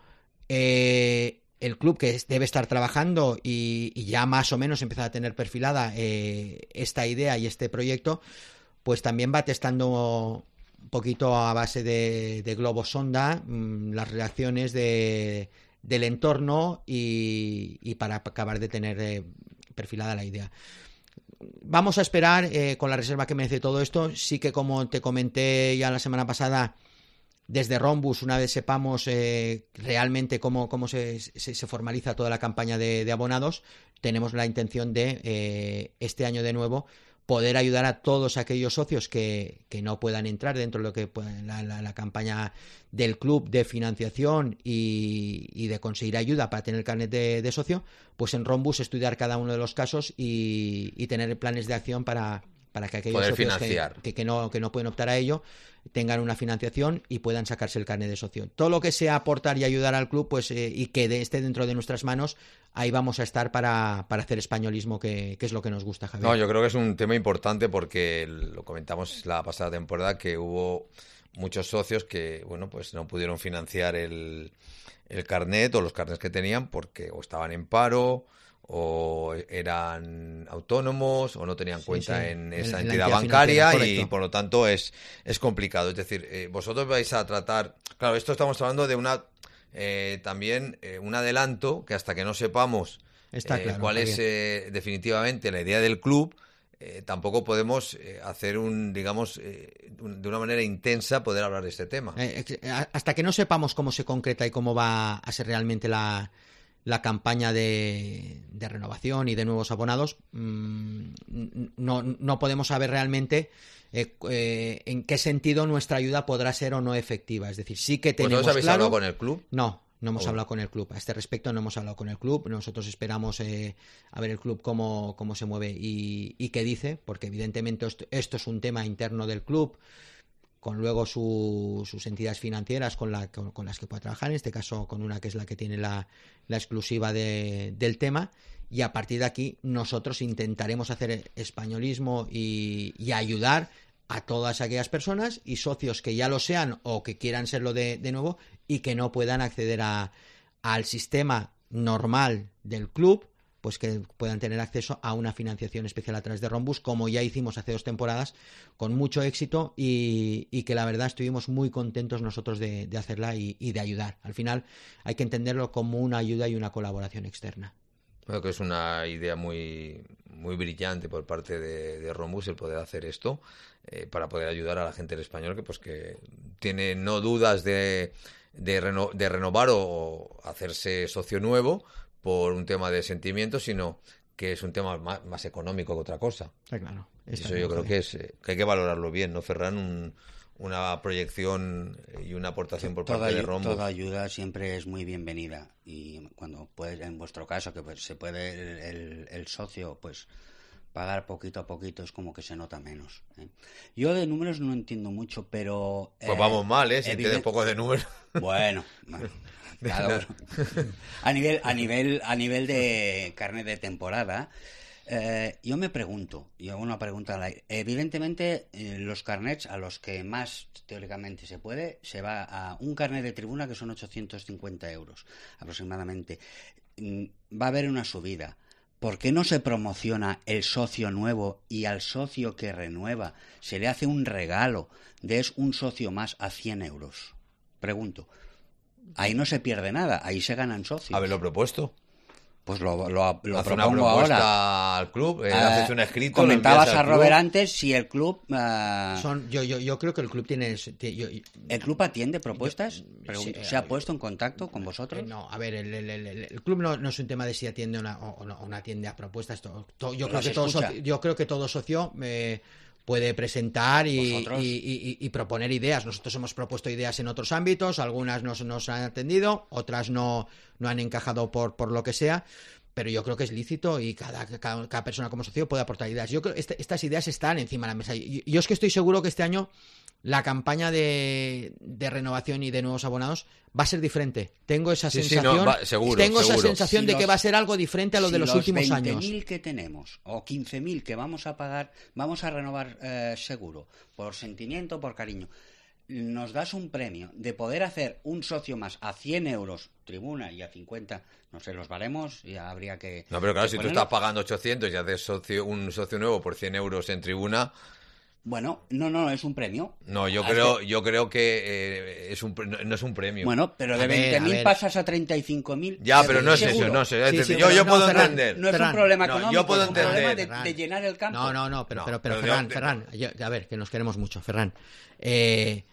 eh, el club que debe estar trabajando y, y ya más o menos empezar a tener perfilada eh, esta idea y este proyecto, pues también va testando un poquito a base de, de globos sonda mmm, las reacciones de, del entorno y, y para acabar de tener eh, perfilada la idea. Vamos a esperar eh, con la reserva que merece todo esto. Sí que, como te comenté ya la semana pasada, desde Rombus, una vez sepamos eh, realmente cómo, cómo se, se, se formaliza toda la campaña de, de abonados, tenemos la intención de, eh, este año de nuevo, poder ayudar a todos aquellos socios que, que no puedan entrar dentro de lo que pues, la, la, la campaña del club de financiación y, y de conseguir ayuda para tener el carnet de, de socio, pues en Rombus estudiar cada uno de los casos y, y tener planes de acción para, para que aquellos poder socios financiar. Que, que, que, no, que no pueden optar a ello tengan una financiación y puedan sacarse el carnet de socio. Todo lo que sea aportar y ayudar al club pues eh, y que de, esté dentro de nuestras manos, ahí vamos a estar para, para hacer españolismo, que, que es lo que nos gusta, Javier. No, yo creo que es un tema importante porque lo comentamos la pasada temporada, que hubo muchos socios que, bueno, pues no pudieron financiar el, el carnet o los carnets que tenían porque o estaban en paro o eran autónomos o no tenían cuenta sí, sí. en esa en, entidad, en entidad bancaria y por lo tanto es, es complicado. Es decir, eh, vosotros vais a tratar... Claro, esto estamos hablando de una eh, también eh, un adelanto que hasta que no sepamos Está eh, claro, cuál es eh, definitivamente la idea del club, eh, tampoco podemos eh, hacer un, digamos, eh, un, de una manera intensa poder hablar de este tema. Eh, hasta que no sepamos cómo se concreta y cómo va a ser realmente la... la campaña de, de renovación y de nuevos abonados, mmm, no, no podemos saber realmente eh, eh, en qué sentido nuestra ayuda podrá ser o no efectiva. Es decir, sí que tenemos ¿Vosotros habéis claro... hablado con el club? No, no hemos oh. hablado con el club. A este respecto no hemos hablado con el club. Nosotros esperamos eh, a ver el club cómo, cómo se mueve y, y qué dice, porque evidentemente esto, esto es un tema interno del club con luego su, sus entidades financieras con, la, con, con las que puede trabajar, en este caso con una que es la que tiene la, la exclusiva de, del tema, y a partir de aquí nosotros intentaremos hacer españolismo y, y ayudar a todas aquellas personas y socios que ya lo sean o que quieran serlo de, de nuevo y que no puedan acceder a, al sistema normal del club, pues que puedan tener acceso a una financiación especial a través de Rhombus, como ya hicimos hace dos temporadas, con mucho éxito y, y que la verdad estuvimos muy contentos nosotros de, de hacerla y, y de ayudar. Al final hay que entenderlo como una ayuda y una colaboración externa. Creo que es una idea muy, muy brillante por parte de, de Rhombus el poder hacer esto eh, para poder ayudar a la gente del español que pues que tiene no dudas de, de, reno, de renovar o, o hacerse socio nuevo por un tema de sentimientos, sino que es un tema más, más económico que otra cosa. Sí, claro. Eso yo creo que es que hay que valorarlo bien, ¿no, Ferran? Un, una proyección y una aportación por toda, parte de Rhombus. Toda ayuda siempre es muy bienvenida y cuando puede, en vuestro caso, que pues, se puede el, el, el socio pues pagar poquito a poquito, es como que se nota menos, ¿eh? Yo de números no entiendo mucho, pero... Pues eh, vamos mal, ¿eh? Si evident... entiendes poco de números. Bueno, bueno claro. a nivel a nivel a nivel de carne de temporada, eh, yo me pregunto, y hago una pregunta al aire. Evidentemente, eh, los carnets a los que más teóricamente se puede, se va a un carnet de tribuna que son ochocientos cincuenta euros aproximadamente. Va a haber una subida. ¿Por qué no se promociona el socio nuevo y al socio que renueva se le hace un regalo de es un socio más a cien euros? Pregunto. Ahí no se pierde nada, ahí se ganan socios. Haberlo propuesto. Pues lo, lo, lo Haz propongo una propuesta ahora. Al club, eh, uh, haces un escrito. Comentabas a club. Robert antes si el club... Uh, Son, yo, yo, yo creo que el club tiene... Yo, yo, ¿El club atiende propuestas? Yo, sí, ¿Se ha puesto en contacto con vosotros? Eh, no, a ver, el, el, el, el club no, no es un tema de si atiende una, o, o no, una atiende a propuestas. Todo, todo, yo, creo que todo socio, yo creo que todo socio... Eh, puede presentar y, y, y, y proponer ideas. Nosotros hemos propuesto ideas en otros ámbitos, algunas nos, nos han atendido, otras no, no han encajado por, por lo que sea, pero yo creo que es lícito y cada, cada, cada persona como socio puede aportar ideas. Yo creo que este, estas ideas están encima de la mesa. Y, yo es que estoy seguro que este año la campaña de, de renovación y de nuevos abonados va a ser diferente. Tengo esa sí, sensación, sí, no, va, seguro, tengo seguro. esa sensación si de los, que va a ser algo diferente a lo si de los, los últimos años. veinte mil que tenemos o quince mil que vamos a pagar, vamos a renovar eh, seguro, por sentimiento, por cariño. Nos das un premio de poder hacer un socio más a cien euros tribuna y a cincuenta, no sé, los baremos, ya habría que... No, pero claro, que si ponerlo. Tú estás pagando ochocientos y haces socio, un socio nuevo por cien euros en tribuna... Bueno, no, no, es un premio. No, yo creo, yo creo que eh, es un, no es un premio. Bueno, pero de veinte mil pasas a treinta y cinco mil. Ya, pero no es seguro. eso, no sé. Sí, sí, yo yo no, puedo Ferran, entender. No es Ferran, un problema no, económico, yo puedo es un problema entender. de, de llenar el campo. No, no, no, pero, No, pero, pero, pero Ferran, de- Ferran, yo- a ver, que nos queremos mucho, Ferran. Eh,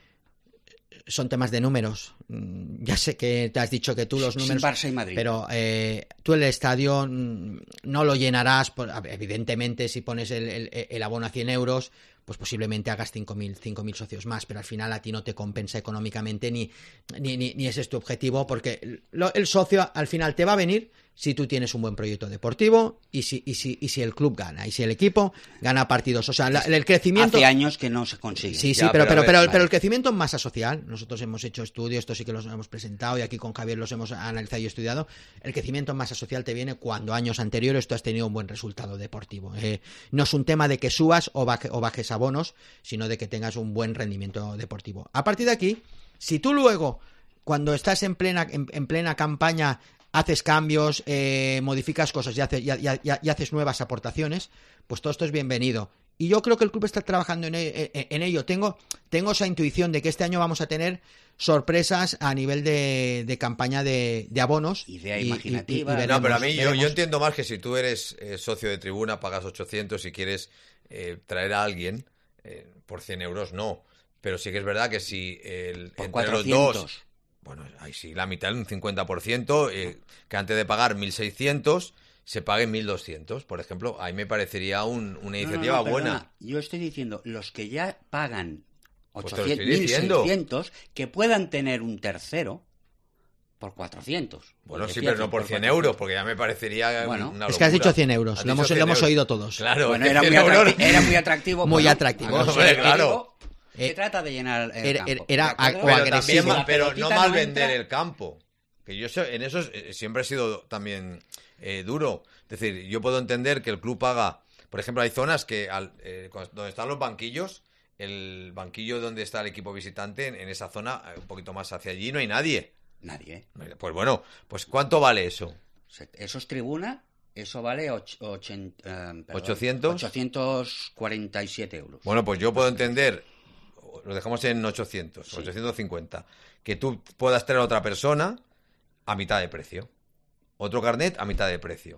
son temas de números. Mm, Ya sé que te has dicho que tú los Sin números... Barça y Madrid. Pero eh, tú el estadio mm, no lo llenarás, por- a ver, evidentemente si pones el, el- el abono a cien euros, pues posiblemente hagas cinco mil socios más, pero al final a ti no te compensa económicamente ni, ni, ni, ni ese es tu objetivo, porque lo- el socio al final te va a venir si tú tienes un buen proyecto deportivo y si, y si, y si el club gana, y si el equipo gana partidos. O sea, la- el crecimiento... Hace años que no se consigue. Sí, sí, Ya, pero, pero pero, a ver, pero, vale. pero el crecimiento en masa social, nosotros hemos hecho estudios, esto sí que los hemos presentado y aquí con Javier los hemos analizado y estudiado. El crecimiento en masa social te viene cuando años anteriores tú has tenido un buen resultado deportivo. Eh, no es un tema de que subas o, baje, o bajes abonos, sino de que tengas un buen rendimiento deportivo. A partir de aquí, si tú luego, cuando estás en plena, en, en plena campaña, haces cambios, eh, modificas cosas y, hace, y, y, y haces nuevas aportaciones, pues todo esto es bienvenido. Y yo creo que el club está trabajando en, e- en ello. Tengo, tengo esa intuición de que este año vamos a tener sorpresas a nivel de, de campaña de, de abonos. Idea y- y- imaginativa. y- y veremos, No, pero a mí yo, veremos. yo entiendo más que si tú eres eh, socio de tribuna, pagas ochocientos y quieres eh, traer a alguien eh, por cien euros, no. Pero sí que es verdad que si el, Por entre los cuatrocientos. dos, bueno, ahí sí, la mitad, un cincuenta por ciento, eh, que antes de pagar mil seiscientos se paguen mil doscientos, por ejemplo, ahí me parecería un- una No, no, iniciativa no, buena. perdona. Yo estoy diciendo, los que ya pagan Pues te lo ochocientos, estoy diciendo. mil seiscientos, que puedan tener un tercero por cuatrocientos. Bueno, Porque sí, fíjate, pero no por cien euros, porque ya me parecería Bueno, una locura. Es que has dicho cien euros, Has lo dicho hemos, cien lo hemos euros. oído todos. Claro, Bueno, es que era muy, cien euros- atractivo, era muy atractivo. Muy bueno, atractivo. a ver, Hombre, te claro. digo, Se eh, trata de llenar el era, campo. Era, era o pero agresivo. También, pero no mal no vender entra... el campo. Que yo en eso siempre he sido también eh, duro. Es decir, yo puedo entender que el club haga... Por ejemplo, hay zonas que al, eh, donde están los banquillos, el banquillo donde está el equipo visitante, en, en esa zona, un poquito más hacia allí, no hay nadie. Nadie. Pues bueno, pues ¿cuánto vale eso? Eso es tribuna, eso vale och, ochenta, eh, perdón, ¿ochocientos? ochocientos cuarenta y siete euros. Bueno, pues yo puedo entender, lo dejamos en ochocientos, sí. ochocientos cincuenta, que tú puedas tener a otra persona a mitad de precio. Otro carnet a mitad de precio.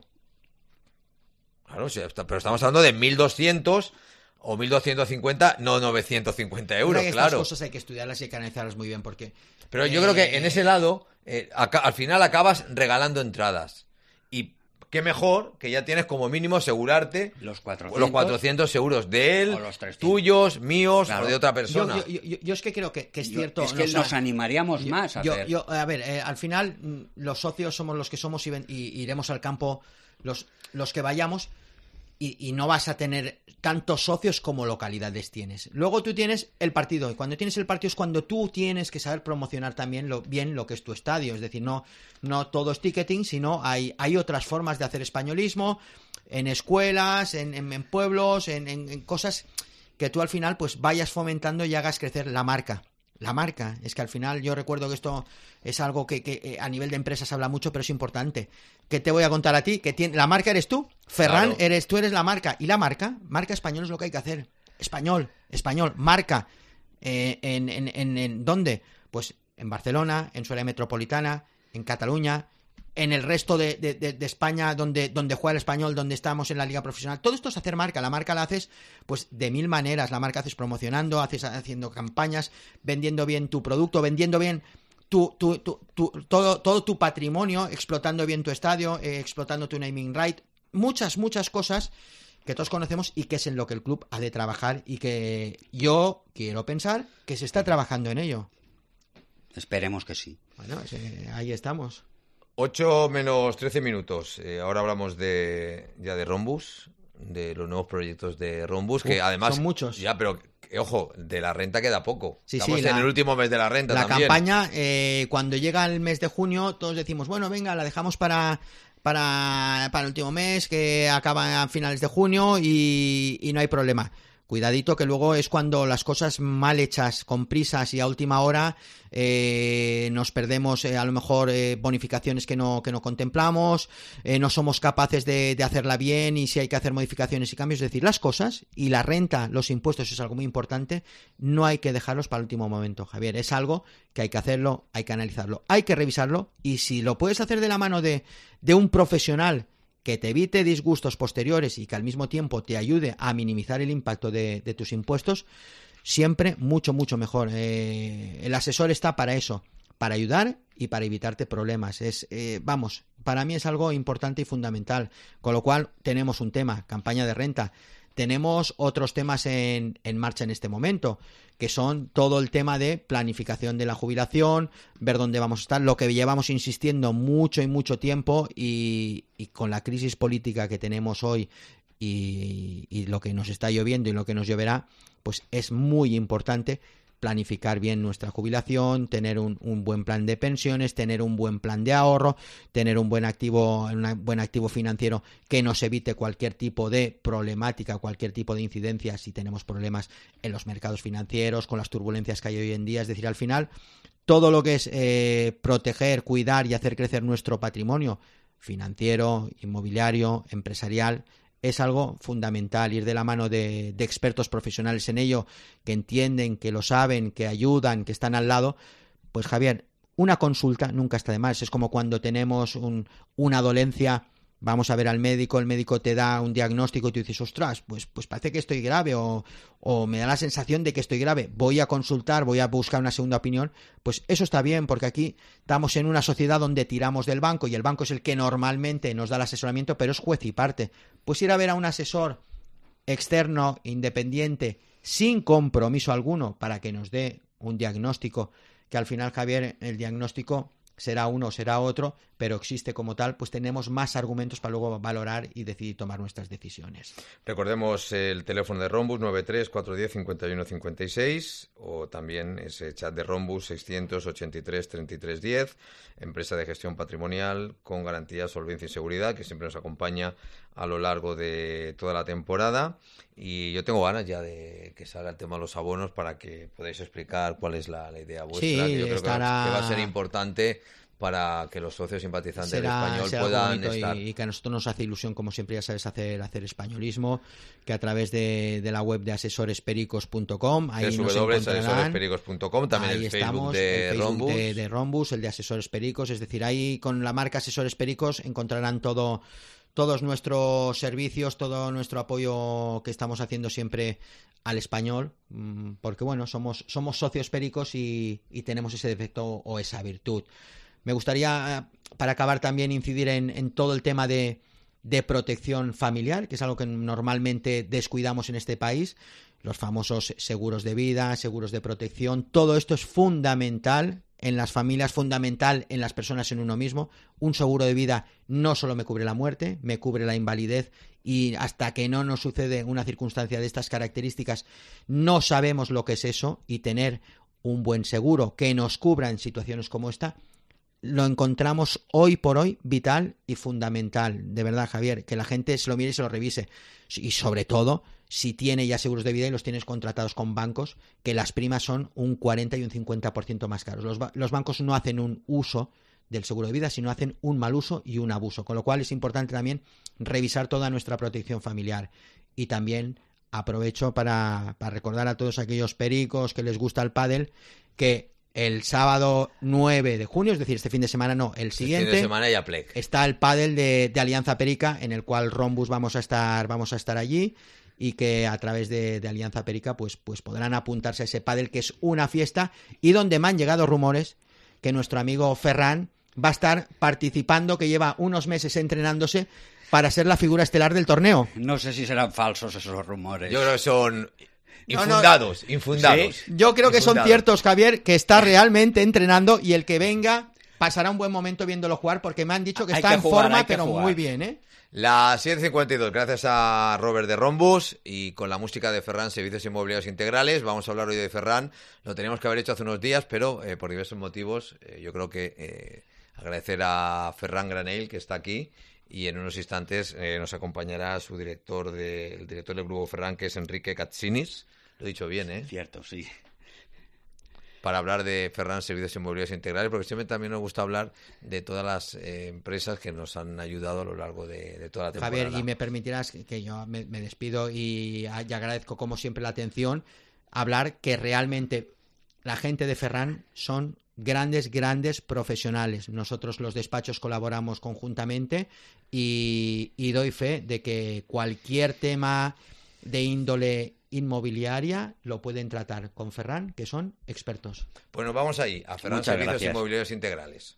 Claro, pero estamos hablando de mil doscientos o mil doscientos cincuenta, no novecientos cincuenta euros, que claro. Estas cosas hay que estudiarlas y hay que analizarlas muy bien porque... Pero yo eh... creo que en ese lado, eh, acá, al final acabas regalando entradas. Y qué mejor que ya tienes como mínimo asegurarte los cuatrocientos, los cuatrocientos euros de él, los tuyos, míos, claro, o de otra persona. Yo, yo, yo, yo es que creo que, que es yo, cierto... Es que nos, nos animaríamos yo, más a yo, hacer. Yo, a ver, eh, al final los socios somos los que somos y, ven, y iremos al campo los, los que vayamos... Y, y no vas a tener tantos socios como localidades tienes. Luego tú tienes el partido, y cuando tienes el partido es cuando tú tienes que saber promocionar también lo, bien lo que es tu estadio. Es decir, no, no todo es ticketing, sino hay, hay otras formas de hacer españolismo en escuelas, en, en, en pueblos, en, en, en cosas que tú al final pues vayas fomentando y hagas crecer la marca. La marca, es que al final yo recuerdo que esto es algo que, que a nivel de empresas habla mucho, pero es importante. ¿Qué te voy a contar a ti? Que tiene, la marca eres tú, Ferran, claro. eres tú eres la marca. Y la marca, marca español es lo que hay que hacer. Español, español, marca. Eh, en, en, en, ¿En dónde? Pues en Barcelona, en su área metropolitana, en Cataluña, en el resto de, de, de, de España donde, donde juega el español, donde estamos en la liga profesional. Todo esto es hacer marca. La marca la haces pues de mil maneras. La marca haces promocionando, haces haciendo campañas, vendiendo bien tu producto, vendiendo bien tu, tu, tu, tu, todo, todo tu patrimonio, explotando bien tu estadio, eh, explotando tu naming right. Muchas, muchas cosas que todos conocemos y que es en lo que el club ha de trabajar y que yo quiero pensar que se está trabajando en ello. Esperemos que sí. Bueno, eh, ahí estamos. ocho menos trece minutos. Eh, ahora hablamos de ya de Rhombus, de los nuevos proyectos de Rhombus, que Uf, además... son muchos. Ya, pero, eh, ojo, de la renta queda poco. Sí, Estamos sí, en la, el último mes de la renta la también. La campaña, eh, cuando llega el mes de junio, todos decimos, bueno, venga, la dejamos para... Para, para el último mes, que acaba a finales de junio y, y no hay problema. Cuidadito que luego es cuando las cosas mal hechas, con prisas y a última hora, eh, nos perdemos eh, a lo mejor eh, bonificaciones que no, que no contemplamos, eh, no somos capaces de, de hacerla bien y si hay que hacer modificaciones y cambios. Es decir, las cosas y la renta, los impuestos es algo muy importante, no hay que dejarlos para el último momento, Javier. Es algo que hay que hacerlo, hay que analizarlo, hay que revisarlo y si lo puedes hacer de la mano de, de un profesional que te evite disgustos posteriores y que al mismo tiempo te ayude a minimizar el impacto de, de tus impuestos, siempre mucho, mucho mejor. Eh, el asesor está para eso, para ayudar y para evitarte problemas. Es, eh, vamos, para mí es algo importante y fundamental. Con lo cual tenemos un tema, campaña de renta. Tenemos otros temas en, en marcha en este momento, que son todo el tema de planificación de la jubilación, ver dónde vamos a estar, lo que llevamos insistiendo mucho y mucho tiempo y, y con la crisis política que tenemos hoy y, y lo que nos está lloviendo y lo que nos lloverá, pues es muy importante planificar bien nuestra jubilación, tener un, un buen plan de pensiones, tener un buen plan de ahorro, tener un buen activo, un buen activo financiero que nos evite cualquier tipo de problemática, cualquier tipo de incidencia si tenemos problemas en los mercados financieros, con las turbulencias que hay hoy en día. Es decir, al final, todo lo que es eh, proteger, cuidar y hacer crecer nuestro patrimonio financiero, inmobiliario, empresarial, es algo fundamental, ir de la mano de, de expertos profesionales en ello, que entienden, que lo saben, que ayudan, que están al lado. Pues Javier, una consulta nunca está de más. Es como cuando tenemos un, una dolencia, vamos a ver al médico, el médico te da un diagnóstico y tú dices, ostras, pues, pues parece que estoy grave o, o me da la sensación de que estoy grave. Voy a consultar, voy a buscar una segunda opinión. Pues eso está bien, porque aquí estamos en una sociedad donde tiramos del banco y el banco es el que normalmente nos da el asesoramiento, pero es juez y parte. Pues ir a ver a un asesor externo, independiente, sin compromiso alguno, para que nos dé un diagnóstico, que al final, Javier, el diagnóstico será uno o será otro, pero existe como tal, pues tenemos más argumentos para luego valorar y decidir tomar nuestras decisiones. Recordemos el teléfono de Rhombus nueve tres cuatro uno cero cinco uno cinco seis o también ese chat de Rhombus seiscientos ochenta y tres treinta y tres diez, empresa de gestión patrimonial con garantía, solvencia y seguridad que siempre nos acompaña a lo largo de toda la temporada. Y yo tengo ganas ya de que salga el tema de los abonos para que podáis explicar cuál es la, la idea vuestra, sí, que yo creo estará... que va a ser importante para que los socios simpatizantes será, del Español será puedan estar. Y, y que a nosotros nos hace ilusión, como siempre ya sabes, hacer, hacer españolismo, que a través de, de la web de asesores pericos punto com, ahí nos encontrarán. asesores pericos punto com, también ahí el Facebook estamos, de el Facebook Rhombus. De, de Rhombus, el de Asesores Pericos, es decir, ahí con la marca Asesores Pericos encontrarán todo... todos nuestros servicios, todo nuestro apoyo que estamos haciendo siempre al español, porque bueno, somos, somos socios pericos y, y tenemos ese defecto o esa virtud. Me gustaría, para acabar, también incidir en, en todo el tema de, de protección familiar, que es algo que normalmente descuidamos en este país. Los famosos seguros de vida, seguros de protección, todo esto es fundamental en las familias, fundamental en las personas, en uno mismo. Un seguro de vida no solo me cubre la muerte, me cubre la invalidez, y hasta que no nos sucede una circunstancia de estas características no sabemos lo que es eso, y tener un buen seguro que nos cubra en situaciones como esta lo encontramos hoy por hoy vital y fundamental. De verdad, Javier, que la gente se lo mire y se lo revise. Y sobre todo, si tiene ya seguros de vida y los tienes contratados con bancos, que las primas son un cuarenta y un cincuenta por ciento más caros. Los, ba- los bancos no hacen un uso del seguro de vida, sino hacen un mal uso y un abuso. Con lo cual es importante también revisar toda nuestra protección familiar. Y también aprovecho para, para recordar a todos aquellos pericos que les gusta el pádel que el sábado nueve de junio, es decir, este fin de semana no, el siguiente, el fin de semana ya plec. Está el pádel de, de Alianza Perica, en el cual Rhombus vamos a estar, vamos a estar allí, y que a través de, de Alianza Perica pues, pues podrán apuntarse a ese pádel, que es una fiesta, y donde me han llegado rumores que nuestro amigo Ferran va a estar participando, que lleva unos meses entrenándose para ser la figura estelar del torneo. No sé si serán falsos esos rumores. Yo creo que son... Infundados, no, no. infundados. ¿Sí? Yo creo que infundados. Son ciertos, Javier, que está realmente entrenando, y el que venga pasará un buen momento viéndolo jugar, porque me han dicho que hay está que en jugar, forma, pero jugar. muy bien, ¿eh? Las siete cincuenta y dos, gracias a Robert de Rhombus y con la música de Ferran, Servicios Inmobiliarios Integrales. Vamos a hablar hoy de Ferran. Lo teníamos que haber hecho hace unos días, pero eh, por diversos motivos eh, yo creo que eh, agradecer a Ferran Granell, que está aquí. Y en unos instantes eh, nos acompañará su director, de, el director del Grupo Ferran, que es Enrique Katsinis. Lo he dicho bien, ¿eh? Cierto, sí. Para hablar de Ferran Servicios Inmobiliarios Integrales, porque siempre también nos gusta hablar de todas las eh, empresas que nos han ayudado a lo largo de, de toda la temporada. Javier, y me permitirás que yo me, me despido y, y agradezco como siempre la atención, hablar que realmente la gente de Ferran son grandes, grandes profesionales. Nosotros los despachos colaboramos conjuntamente y, y doy fe de que cualquier tema de índole inmobiliaria lo pueden tratar con Ferran, que son expertos. Pues nos vamos ahí, a Ferran Muchas Servicios gracias. Inmobiliarios Integrales.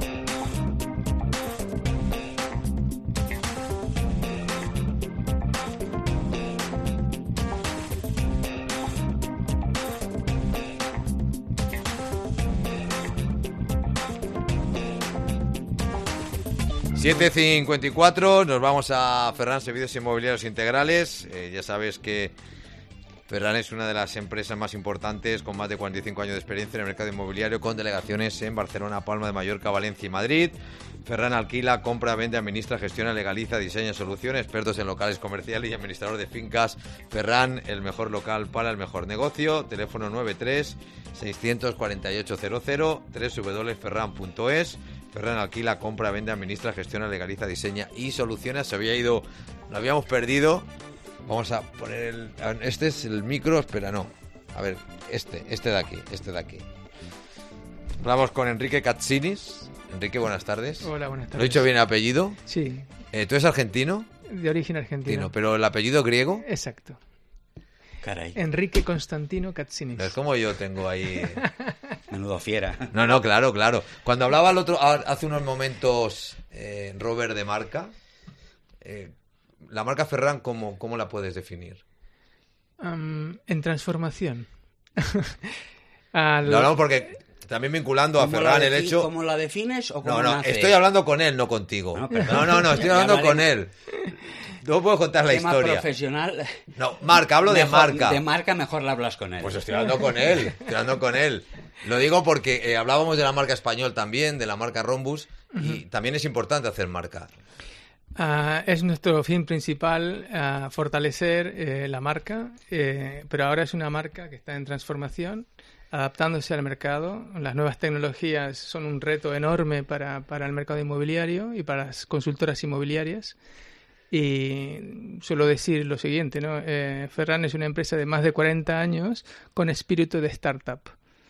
siete cincuenta y cuatro, nos vamos a Ferran Servicios Inmobiliarios Integrales. Eh, ya sabes que Ferran es una de las empresas más importantes, con más de cuarenta y cinco años de experiencia en el mercado inmobiliario, con delegaciones en Barcelona, Palma de Mallorca, Valencia y Madrid. Ferran alquila, compra, vende, administra, gestiona, legaliza, diseña soluciones, expertos en locales comerciales y administrador de fincas. Ferran, el mejor local para el mejor negocio. Teléfono nueve tres seis cuatro ocho cero cero, doble u doble u doble u punto ferran punto es. Ferran alquila, compra, vende, administra, gestiona, legaliza, diseña y soluciona. Se había ido, lo habíamos perdido. Vamos a poner el... Este es el micro, espera, no. A ver, este, este de aquí, este de aquí. Hablamos con Enrique Katsinis. Enrique, buenas tardes. Hola, buenas tardes. ¿Lo he dicho bien el apellido? Sí. Eh, ¿Tú eres argentino? De origen argentino. ¿Pero el apellido griego? Exacto. Caray. Enrique Constantino Katsinis. Es como yo tengo ahí... Menudo fiera. No, no, claro, claro. Cuando hablaba el otro, hace unos momentos eh, Robert de marca, eh, la marca Ferran, ¿cómo, cómo la puedes definir? Um, en transformación. Al... Lo hablamos porque también vinculando a ¿Cómo Ferran la el defi- hecho... ¿Cómo la defines o cómo No, no, nace? estoy hablando con él, no contigo. No, No, perdón. no, no, estoy Ya- hablando ya con vale. él. No puedo contar la Tema historia. profesional. No, marca, hablo de Mejor- marca. De marca mejor la hablas con él. Pues estoy hablando con él, estoy hablando con él. Lo digo porque eh, hablábamos de la marca Español también, de la marca Rhombus, y también es importante hacer marca. Ah, es nuestro fin principal, ah, fortalecer eh, la marca, eh, pero ahora es una marca que está en transformación, adaptándose al mercado. Las nuevas tecnologías son un reto enorme para, para el mercado inmobiliario y para las consultoras inmobiliarias. Y suelo decir lo siguiente, ¿no? Eh, Ferran es una empresa de más de cuarenta años con espíritu de startup.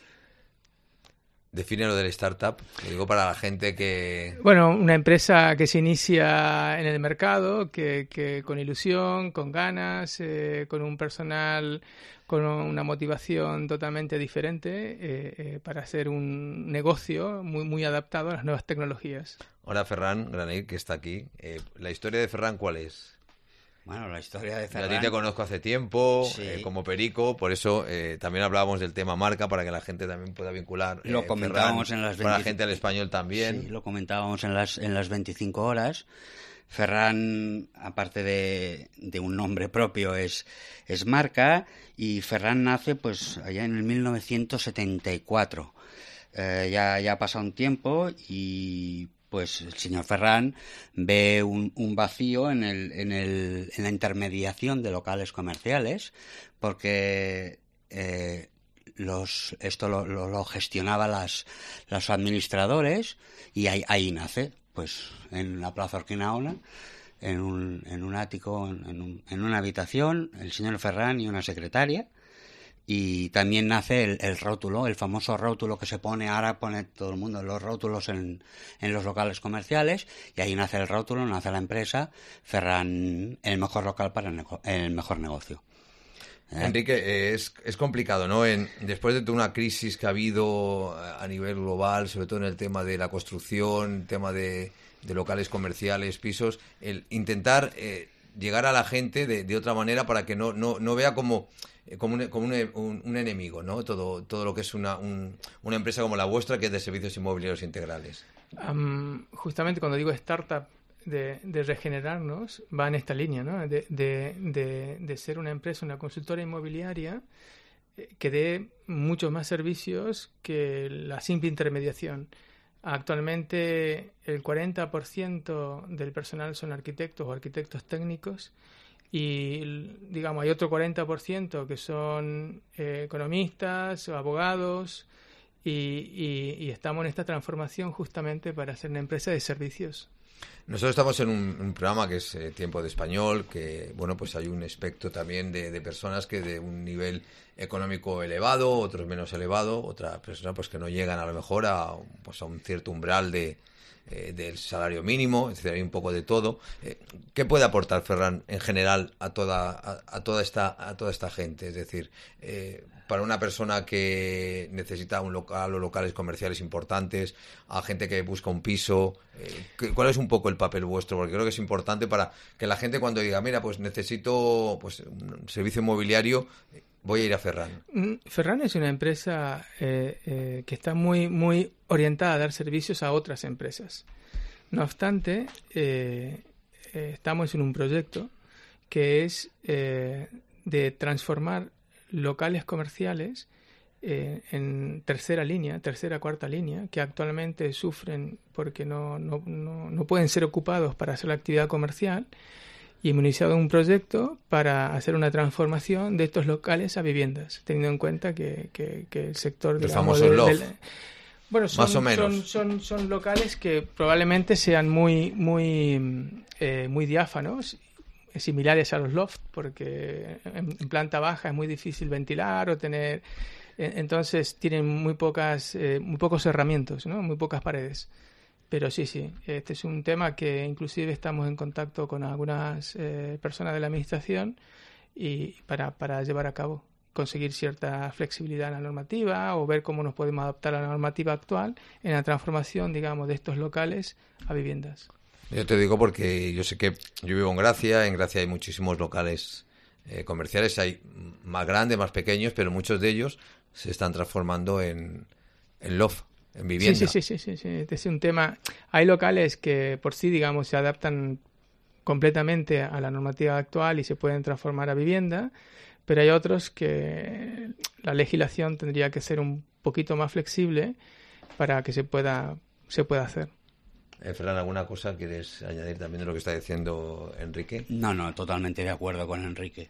Define lo del startup, lo digo para la gente que... Bueno, una empresa que se inicia en el mercado, que, que con ilusión, con ganas, eh, con un personal, con una motivación totalmente diferente eh, eh, para hacer un negocio muy, muy adaptado a las nuevas tecnologías. Ahora Ferran Granell, que está aquí, eh, ¿la historia de Ferran cuál es? Bueno, la historia de A Ferran... ti te conozco hace tiempo, Sí. eh, como perico, por eso eh, también hablábamos del tema marca, para que la gente también pueda vincular. Lo eh, comentábamos Ferran, en las para la veinte gente del español también. Sí, lo comentábamos en las, en las veinticinco horas. Ferran, aparte de, de un nombre propio, es, es marca, y Ferran nace pues allá en el mil novecientos setenta y cuatro. Eh, ya, ya ha pasado un tiempo y pues el señor Ferran ve un, un vacío en, el, en, el, en la intermediación de locales comerciales, porque eh, los, esto lo, lo, lo gestionaba las, los administradores, y ahí, ahí nace, pues en la Plaza Urquinaona, en un, en un ático, en, un, en una habitación, el señor Ferran y una secretaria. Y también nace el, el rótulo, el famoso rótulo que se pone, ahora pone todo el mundo los rótulos en, en los locales comerciales, y ahí nace el rótulo, nace la empresa, Ferran, el mejor local para el, nego- el mejor negocio. ¿Eh? Enrique, eh, es, es complicado, ¿no? En, después de toda una crisis que ha habido a nivel global, sobre todo en el tema de la construcción, tema de, de locales comerciales, pisos, el intentar eh, llegar a la gente de, de otra manera para que no, no, no vea como... como, un, como un, un, un enemigo, ¿no? Todo, todo lo que es una, un, una empresa como la vuestra, que es de servicios inmobiliarios integrales. Um, justamente cuando digo startup, de, de regenerarnos, va en esta línea, ¿no? De, de, de, de ser una empresa, una consultora inmobiliaria eh, que dé muchos más servicios que la simple intermediación. Actualmente el cuarenta por ciento del personal son arquitectos o arquitectos técnicos, y digamos hay otro cuarenta por ciento que son eh, economistas o abogados, y, y, y estamos en esta transformación justamente para ser una empresa de servicios. Nosotros estamos en un, un programa que es eh, Tiempo de Español, que bueno, pues hay un espectro también de, de personas que de un nivel económico elevado, otros menos elevado, otras personas pues que no llegan a lo mejor a, pues, a un cierto umbral de Eh, del salario mínimo, es decir, hay un poco de todo. Eh, ¿Qué puede aportar Ferran en general a toda a, a toda esta a toda esta gente? Es decir, eh, para una persona que necesita un local o locales comerciales importantes, a gente que busca un piso, eh, ¿cuál es un poco el papel vuestro? Porque creo que es importante para que la gente, cuando diga, mira, pues necesito pues un servicio inmobiliario, voy a ir a Ferran. Ferran es una empresa eh, eh, que está muy, muy orientada a dar servicios a otras empresas. No obstante, eh, eh, estamos en un proyecto que es eh, de transformar locales comerciales eh, en tercera línea, tercera, cuarta línea, que actualmente sufren porque no, no, no, no pueden ser ocupados para hacer la actividad comercial. Y hemos iniciado un proyecto para hacer una transformación de estos locales a viviendas, teniendo en cuenta que, que, que el sector... Los digamos, famosos de, loft. de, bueno, son, más o menos. Son, son, son locales que probablemente sean muy, muy, eh, muy diáfanos, similares a los loft, porque en, en planta baja es muy difícil ventilar o tener... Entonces tienen muy pocas, eh, muy pocos herramientas, ¿no? Muy pocas paredes. Pero sí, sí, este es un tema que inclusive estamos en contacto con algunas eh, personas de la administración y para, para llevar a cabo, conseguir cierta flexibilidad en la normativa o ver cómo nos podemos adaptar a la normativa actual en la transformación, digamos, de estos locales a viviendas. Yo te digo porque yo sé que yo vivo en Gracia, en Gracia hay muchísimos locales eh, comerciales, hay más grandes, más pequeños, pero muchos de ellos se están transformando en... en loft, en vivienda. Sí, sí, sí, sí, sí, sí. Este es un tema. Hay locales que por sí, digamos, se adaptan completamente a la normativa actual y se pueden transformar a vivienda, pero hay otros que la legislación tendría que ser un poquito más flexible para que se pueda se pueda hacer. Eh, Ferran, ¿alguna cosa quieres añadir también de lo que está diciendo Enrique? No, no, totalmente de acuerdo con Enrique.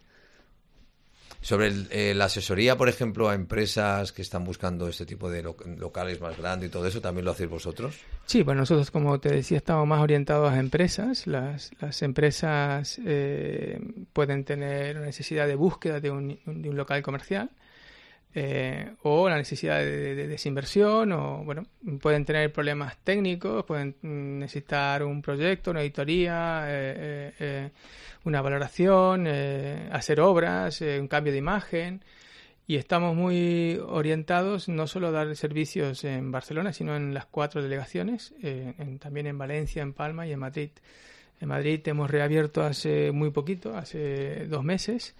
Sobre el, eh, la asesoría, por ejemplo, a empresas que están buscando este tipo de lo- locales más grandes y todo eso, ¿también lo hacéis vosotros? Sí, pues nosotros, como te decía, estamos más orientados a empresas. Las, las empresas eh, pueden tener necesidad de búsqueda de un, de un local comercial eh, o la necesidad de, de desinversión, o bueno, pueden tener problemas técnicos, pueden mm, necesitar un proyecto, una auditoría, eh, eh, eh, una valoración, eh, hacer obras, eh, un cambio de imagen. Y estamos muy orientados no solo a dar servicios en Barcelona, sino en las cuatro delegaciones, eh, en, también en Valencia, en Palma y en Madrid. En Madrid hemos reabierto hace muy poquito, hace dos meses,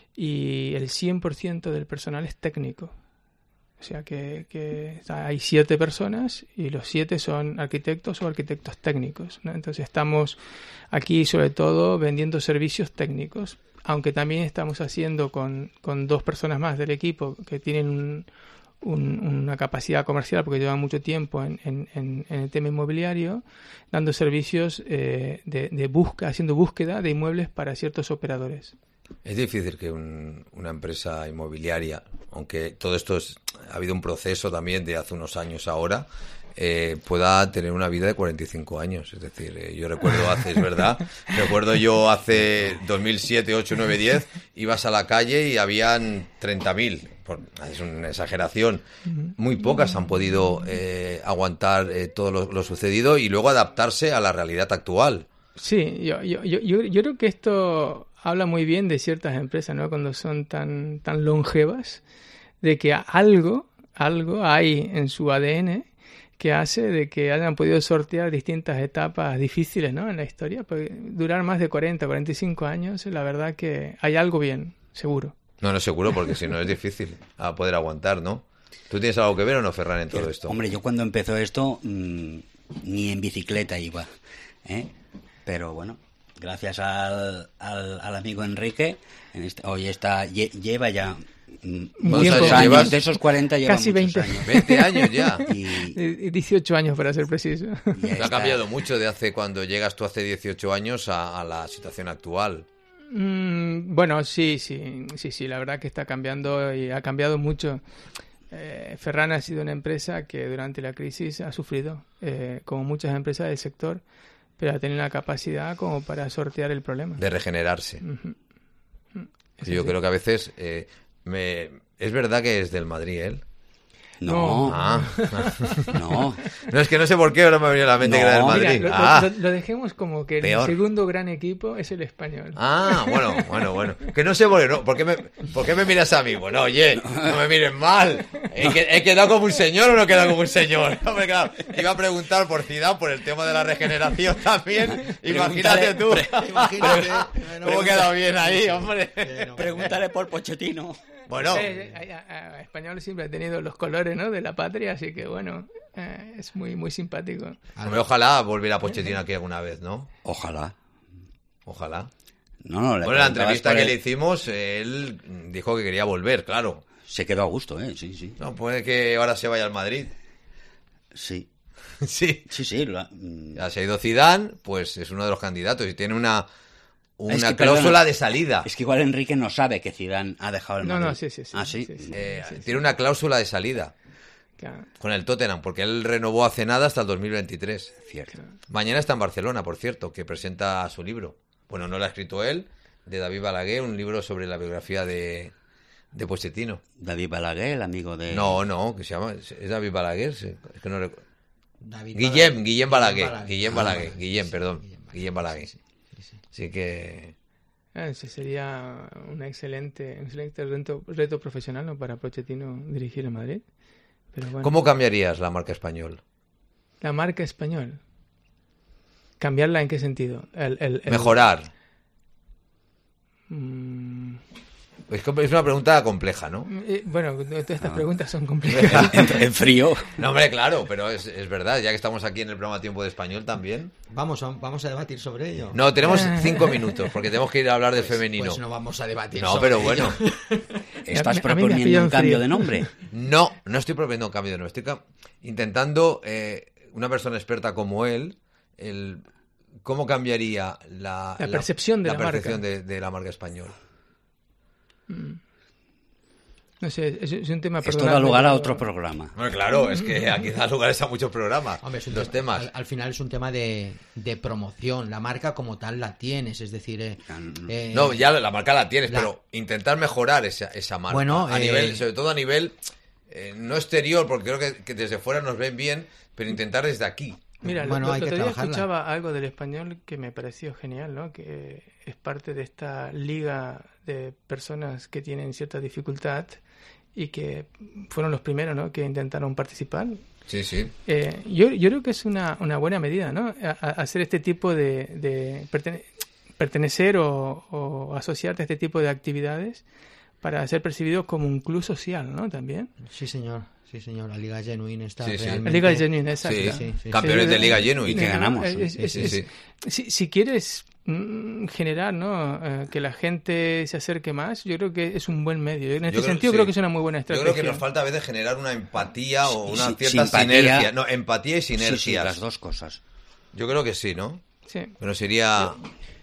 y el cien por ciento del personal es técnico. O sea que, que hay siete personas y los siete son arquitectos o arquitectos técnicos, ¿no? Entonces estamos aquí sobre todo vendiendo servicios técnicos, aunque también estamos haciendo con, con dos personas más del equipo que tienen un, un, una capacidad comercial porque llevan mucho tiempo en, en, en, en el tema inmobiliario, dando servicios eh, de, de busca, haciendo búsqueda de inmuebles para ciertos operadores. Es difícil que un- una empresa inmobiliaria, aunque todo esto es, ha habido un proceso también de hace unos años ahora, eh, pueda tener una vida de cuarenta y cinco años. Es decir, eh, yo recuerdo hace, es verdad, recuerdo yo hace dos mil siete, ocho, nueve, diez, ibas a la calle y habían treinta mil. Por- Es una exageración. Muy pocas han podido eh, aguantar eh, todo lo, lo sucedido y luego adaptarse a la realidad actual. Sí, yo, yo, yo, yo yo creo que esto habla muy bien de ciertas empresas, ¿no? Cuando son tan, tan longevas, de que algo, algo hay en su A D N que hace de que hayan podido sortear distintas etapas difíciles, ¿no? En la historia. Porque durar más de cuarenta, cuarenta y cinco años, la verdad que hay algo bien, seguro. No, no seguro, porque si no es difícil a poder aguantar, ¿no? ¿Tú tienes algo que ver o no, Ferran, en todo esto? Hombre, yo cuando empezó esto mmm, ni en bicicleta iba, ¿eh? Pero bueno, gracias al, al, al amigo Enrique, en este, hoy está lle- lleva ya mm, muchos Tiempo. años, Llevas de esos cuarenta lleva casi muchos veinte. años. veinte años ya. Y, Eh, dieciocho años, para ser preciso. y Ha está- cambiado mucho de hace cuando llegas tú hace dieciocho años a, a la situación actual. Mm, bueno, sí, sí, sí, sí, la verdad que está cambiando y ha cambiado mucho. Eh, Ferran ha sido una empresa que durante la crisis ha sufrido, eh, como muchas empresas del sector, pero ha tenido la capacidad como para sortear el problema. De regenerarse. Ujú. Sí, yo creo que a veces... eh, me... Es verdad que es del Madrid, él. No, Ah. no. No, es que no sé por qué ahora me ha venido a la mente No. que era del Mira, Madrid. lo, lo- ah. lo- lo dejemos como que Peor. el segundo gran equipo es el Español. Ah, bueno, bueno, bueno. Que no sé por qué, no, ¿por qué me, por qué me miras a mí? Bueno, oye, no me miren mal. ¿He, que- he quedado como un señor o no he quedado como un señor? Hombre, claro, iba a preguntar por Zidane, por el tema de la regeneración también. Imagínate tú. Imagínate. ¿Cómo he quedado bien ahí, hombre? Pregúntale por Pochettino. Bueno, Eh, eh, eh, eh, Español siempre ha tenido los colores, ¿no?, de la patria, así que bueno, eh, es muy muy simpático. hombre, ojalá volviera a Pochettino aquí alguna vez, ¿no? Ojalá. Ojalá. No, no, le Bueno, la preguntabas entrevista por que el- le hicimos, él dijo que quería volver, claro. Se quedó a gusto, ¿eh? Sí, sí. No, puede que ahora se vaya al Madrid. Sí. Sí. Sí, sí. la- mm, Ya se ha ido Zidane, pues es uno de los candidatos y tiene una, una Es que, cláusula perdona, de salida. Es que igual Enrique no sabe que Zidane ha dejado el No, Madrid. no, sí, sí, sí. Ah, sí. sí, sí, Eh, sí, sí. Tiene una cláusula de salida Claro. con el Tottenham, porque él renovó hace nada hasta el dos mil veintitrés. Cierto. Mañana está en Barcelona, por cierto, que presenta su libro. Bueno, no lo ha escrito él, de David Balaguer, un libro sobre la biografía de, de Pochettino. David Balaguer, el amigo de... No, no, que se llama... ¿Es David Balaguer? Sí, es que no recuerdo. David Guillem, Balaguer. Guillem Balaguer. Balaguer. Guillem Ah, Balaguer. vale, Guillem, sí, perdón. Guillem Balaguer. Guillem Balaguer. Sí, sí, sí. Así que... Ah, ese sería un excelente, un excelente reto, reto profesional, ¿no?, para Pochettino dirigir el Madrid. Pero bueno, ¿Cómo cambiarías la marca español? la marca español. ¿Cambiarla en qué sentido? El, el- el- Mejorar. Mm, Es una pregunta compleja, ¿no? Eh, bueno, todas estas preguntas son complejas. en, en frío. No, hombre, claro, pero es, es verdad, ya que estamos aquí en el programa Tiempo de Español también. Vamos a, vamos a debatir sobre ello. No, tenemos cinco minutos, porque tenemos que ir a hablar del pues, femenino. Pues no vamos a debatir No, sobre pero ello. bueno. ¿Estás proponiendo un cambio de nombre? No, no estoy proponiendo un cambio de nombre. Estoy intentando, eh, una persona experta como él, el, cómo cambiaría la, la percepción, la, de, la la percepción marca. de, de la marca española. No sé, es, es un tema. Esto da lugar a otro programa. Bueno, claro, es que aquí da lugar a muchos programas. Hombre, los tema, temas. Al, al final es un tema de, de promoción. La marca como tal la tienes, es decir. Eh, eh, no, ya la marca la tienes, la... pero intentar mejorar esa, esa marca. Bueno, a eh... nivel, sobre todo a nivel eh, no exterior, porque creo que, que desde fuera nos ven bien, pero intentar desde aquí. Mira, bueno, lo, hay lo que otro día trabajarla. escuchaba algo del español que me pareció genial, ¿no? Que es parte de esta liga de personas que tienen cierta dificultad y que fueron los primeros, ¿no? Que intentaron participar. Sí, sí. Eh, yo, yo creo que es una, una buena medida, ¿no? A, a hacer este tipo de, de pertene- pertenecer o, o asociarte a este tipo de actividades para ser percibido como un club social, ¿no? También. Sí, señor. Sí, señor, la Liga Genuine está sí, sí. realmente... La Liga Genuine, exacto. Sí, sí, sí, campeones sí. de Liga Genuine. Y que ganamos. Es, es, sí, es, sí. Si, si quieres mm, generar, ¿no? Eh, que la gente se acerque más, yo creo que es un buen medio. En este Yo creo- sentido sí. creo que es una muy buena Yo estrategia. creo que nos falta a veces generar una empatía o Sí, una sí, cierta simpatía. sinergia. No, empatía y Sí, sinergias. sí, las dos cosas. Yo creo que sí, ¿no? Sí. Pero sería...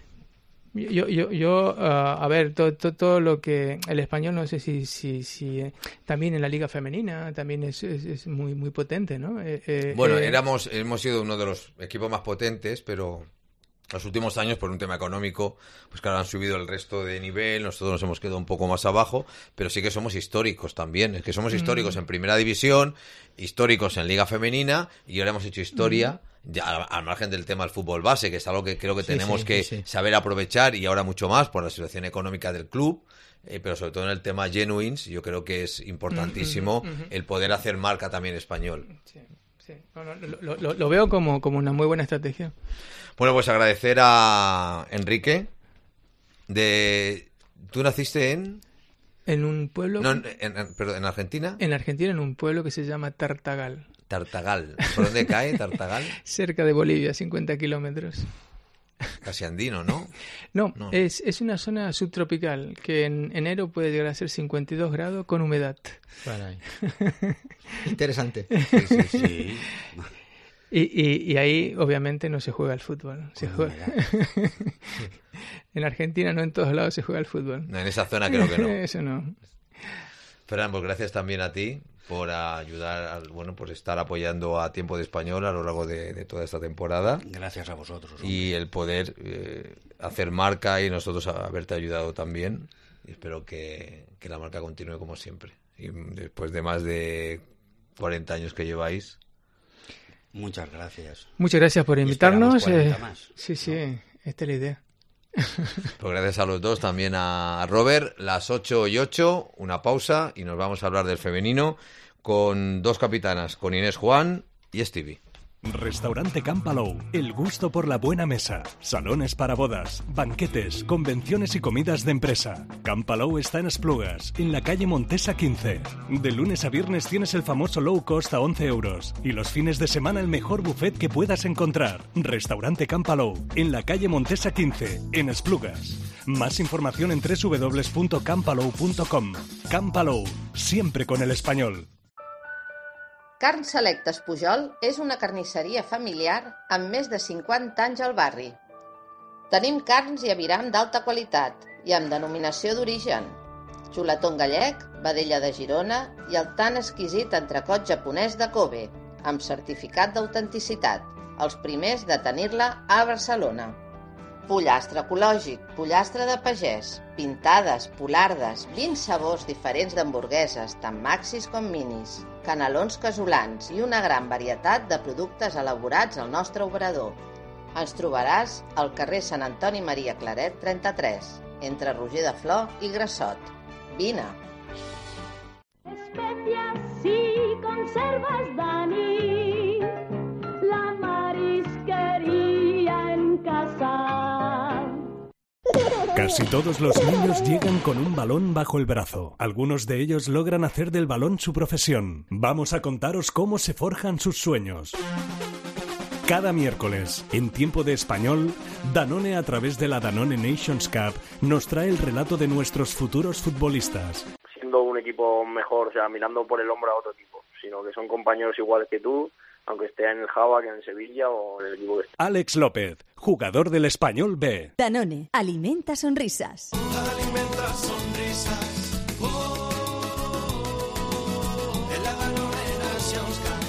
Yo, yo, yo uh, a ver, todo, todo, todo lo que el español, no sé si, si, si eh, también en la liga femenina también es, es, es muy, muy potente, ¿no? Eh, eh, Bueno, eh, éramos, hemos sido uno de los equipos más potentes, pero los últimos años, por un tema económico, pues claro, han subido el resto de nivel, nosotros nos hemos quedado un poco más abajo, pero sí que somos históricos también, es que somos históricos Mm. en Primera División, históricos en Liga Femenina, y ahora hemos hecho historia, Mm. ya al, al margen del tema del fútbol base, que es algo que creo que Sí, tenemos sí, que sí, sí. saber aprovechar, y ahora mucho más por la situación económica del club. Eh, pero sobre todo en el tema Genuines, yo creo que es importantísimo Mm, mm, mm, mm. el poder hacer marca también español. Sí, sí. No, no, lo, lo, lo veo como, como una muy buena estrategia. Bueno, pues agradecer a Enrique de... ¿Tú naciste en...? En un pueblo... No, en, en- perdón, ¿en Argentina? En Argentina, en un pueblo que se llama Tartagal. Tartagal. ¿Por dónde cae Tartagal? Cerca de Bolivia, cincuenta kilómetros. Casi andino, ¿no? No, No. Es, es una zona subtropical que en enero puede llegar a ser cincuenta y dos grados con humedad. Caray. Interesante. Sí, sí, sí. Y, y, y ahí obviamente no se juega el fútbol. Se Con juega... En Argentina no en todos lados se juega el fútbol. No, en esa zona creo que no. Eso no. Fernando, pues gracias también a ti por ayudar, al- bueno, por estar apoyando a Tiempo de Español a lo largo de, de toda esta temporada. Gracias a vosotros. hombre. Y el poder eh, hacer marca y nosotros haberte ayudado también. Y espero que, que la marca continúe como siempre. Y después de más de cuarenta años que lleváis. Muchas gracias. Muchas gracias por Y invitarnos. esperamos cuarenta eh, más, sí, sí, esta es la idea. Pues gracias a los dos, también a Robert. Las ocho y ocho, una pausa y nos vamos a hablar del femenino con dos capitanas, con Inés Juan y Stevie. Restaurante Campalou, el gusto por la buena mesa, salones para bodas, banquetes, convenciones y comidas de empresa. Campalou está en Esplugas, en la calle Montesa quince. De lunes a viernes tienes el famoso low cost a once euros y los fines de semana el mejor buffet que puedas encontrar. Restaurante Campalou, en la calle Montesa quince, en Esplugas. Más información en doble u doble u doble u punto campalou punto com. Campalou, siempre con el español. Carn Selectes Pujol és una carnisseria familiar amb més de cinquanta anys al barri. Tenim carns i aviram d'alta qualitat i amb denominació d'origen. Xuletón gallec, vedella de Girona i el tan exquisit entrecot japonès de Kobe, amb certificat d'autenticitat, els primers de tenir-la a Barcelona. Pollastre ecològic, pollastre de pagès, pintades, polardes, vint sabors diferents d'hamburgueses, tant maxis com minis, canelons casolans i una gran varietat de productes elaborats al nostre obrador. Ens trobaràs al carrer Sant Antoni Maria Claret trenta-tres, entre Roger de Flor i Grassot. Vine! Especias y conservas, Dani, la marisquería en casa. Casi todos los niños llegan con un balón bajo el brazo. Algunos de ellos logran hacer del balón su profesión. Vamos a contaros cómo se forjan sus sueños. Cada miércoles, en Tiempo de Español, Danone, a través de la Danone Nations Cup, nos trae el relato de nuestros futuros futbolistas. Siendo un equipo mejor, o sea, mirando por el hombro a otro equipo, sino que son compañeros iguales que tú, aunque esté en el Java, que en el Sevilla o en el equipo que esté. Alex López, jugador del Español B. Danone, alimenta sonrisas. Alimenta sonrisas. Oh, en la Danone Nations Cup.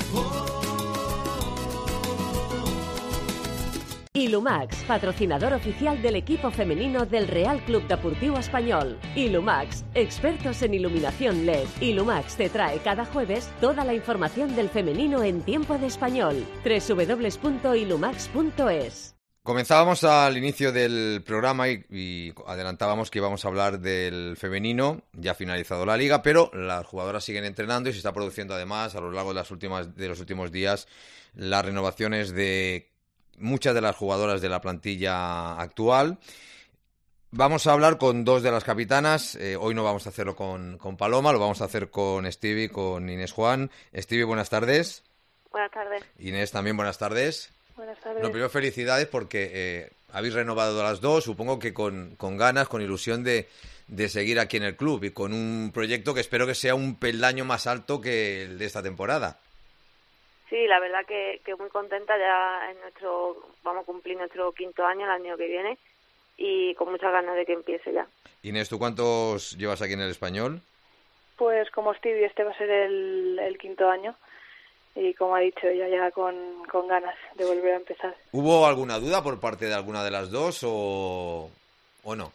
Ilumax, patrocinador oficial del equipo femenino del Real Club Deportiu Espanyol. Ilumax, expertos en iluminación L E D. Ilumax te trae cada jueves toda la información del femenino en tiempo de español. doble u doble u doble u punto ilumax punto es. Comenzábamos al inicio del programa y, y adelantábamos que íbamos a hablar del femenino. Ya ha finalizado la liga, pero las jugadoras siguen entrenando y se está produciendo además a lo largo de, las últimas, de los últimos días las renovaciones de muchas de las jugadoras de la plantilla actual. Vamos a hablar con dos de las capitanas. Eh, hoy no vamos a hacerlo con, con Paloma, lo vamos a hacer con Stevie, con Inés Juan. Stevie, buenas tardes. Buenas tardes. Inés, también buenas tardes. Buenas tardes. Lo primero, felicidades porque eh, habéis renovado las dos, supongo que con, con ganas, con ilusión de, de seguir aquí en el club y con un proyecto que espero que sea un peldaño más alto que el de esta temporada. Sí, la verdad que, que muy contenta, ya en nuestro, vamos a cumplir nuestro quinto año el año que viene y con muchas ganas de que empiece ya. Inés, ¿tú cuántos llevas aquí en el Español? Pues como Stevie, este va a ser el, el quinto año y como ha dicho ella, ya con, con ganas de volver a empezar. ¿Hubo alguna duda por parte de alguna de las dos o, o no?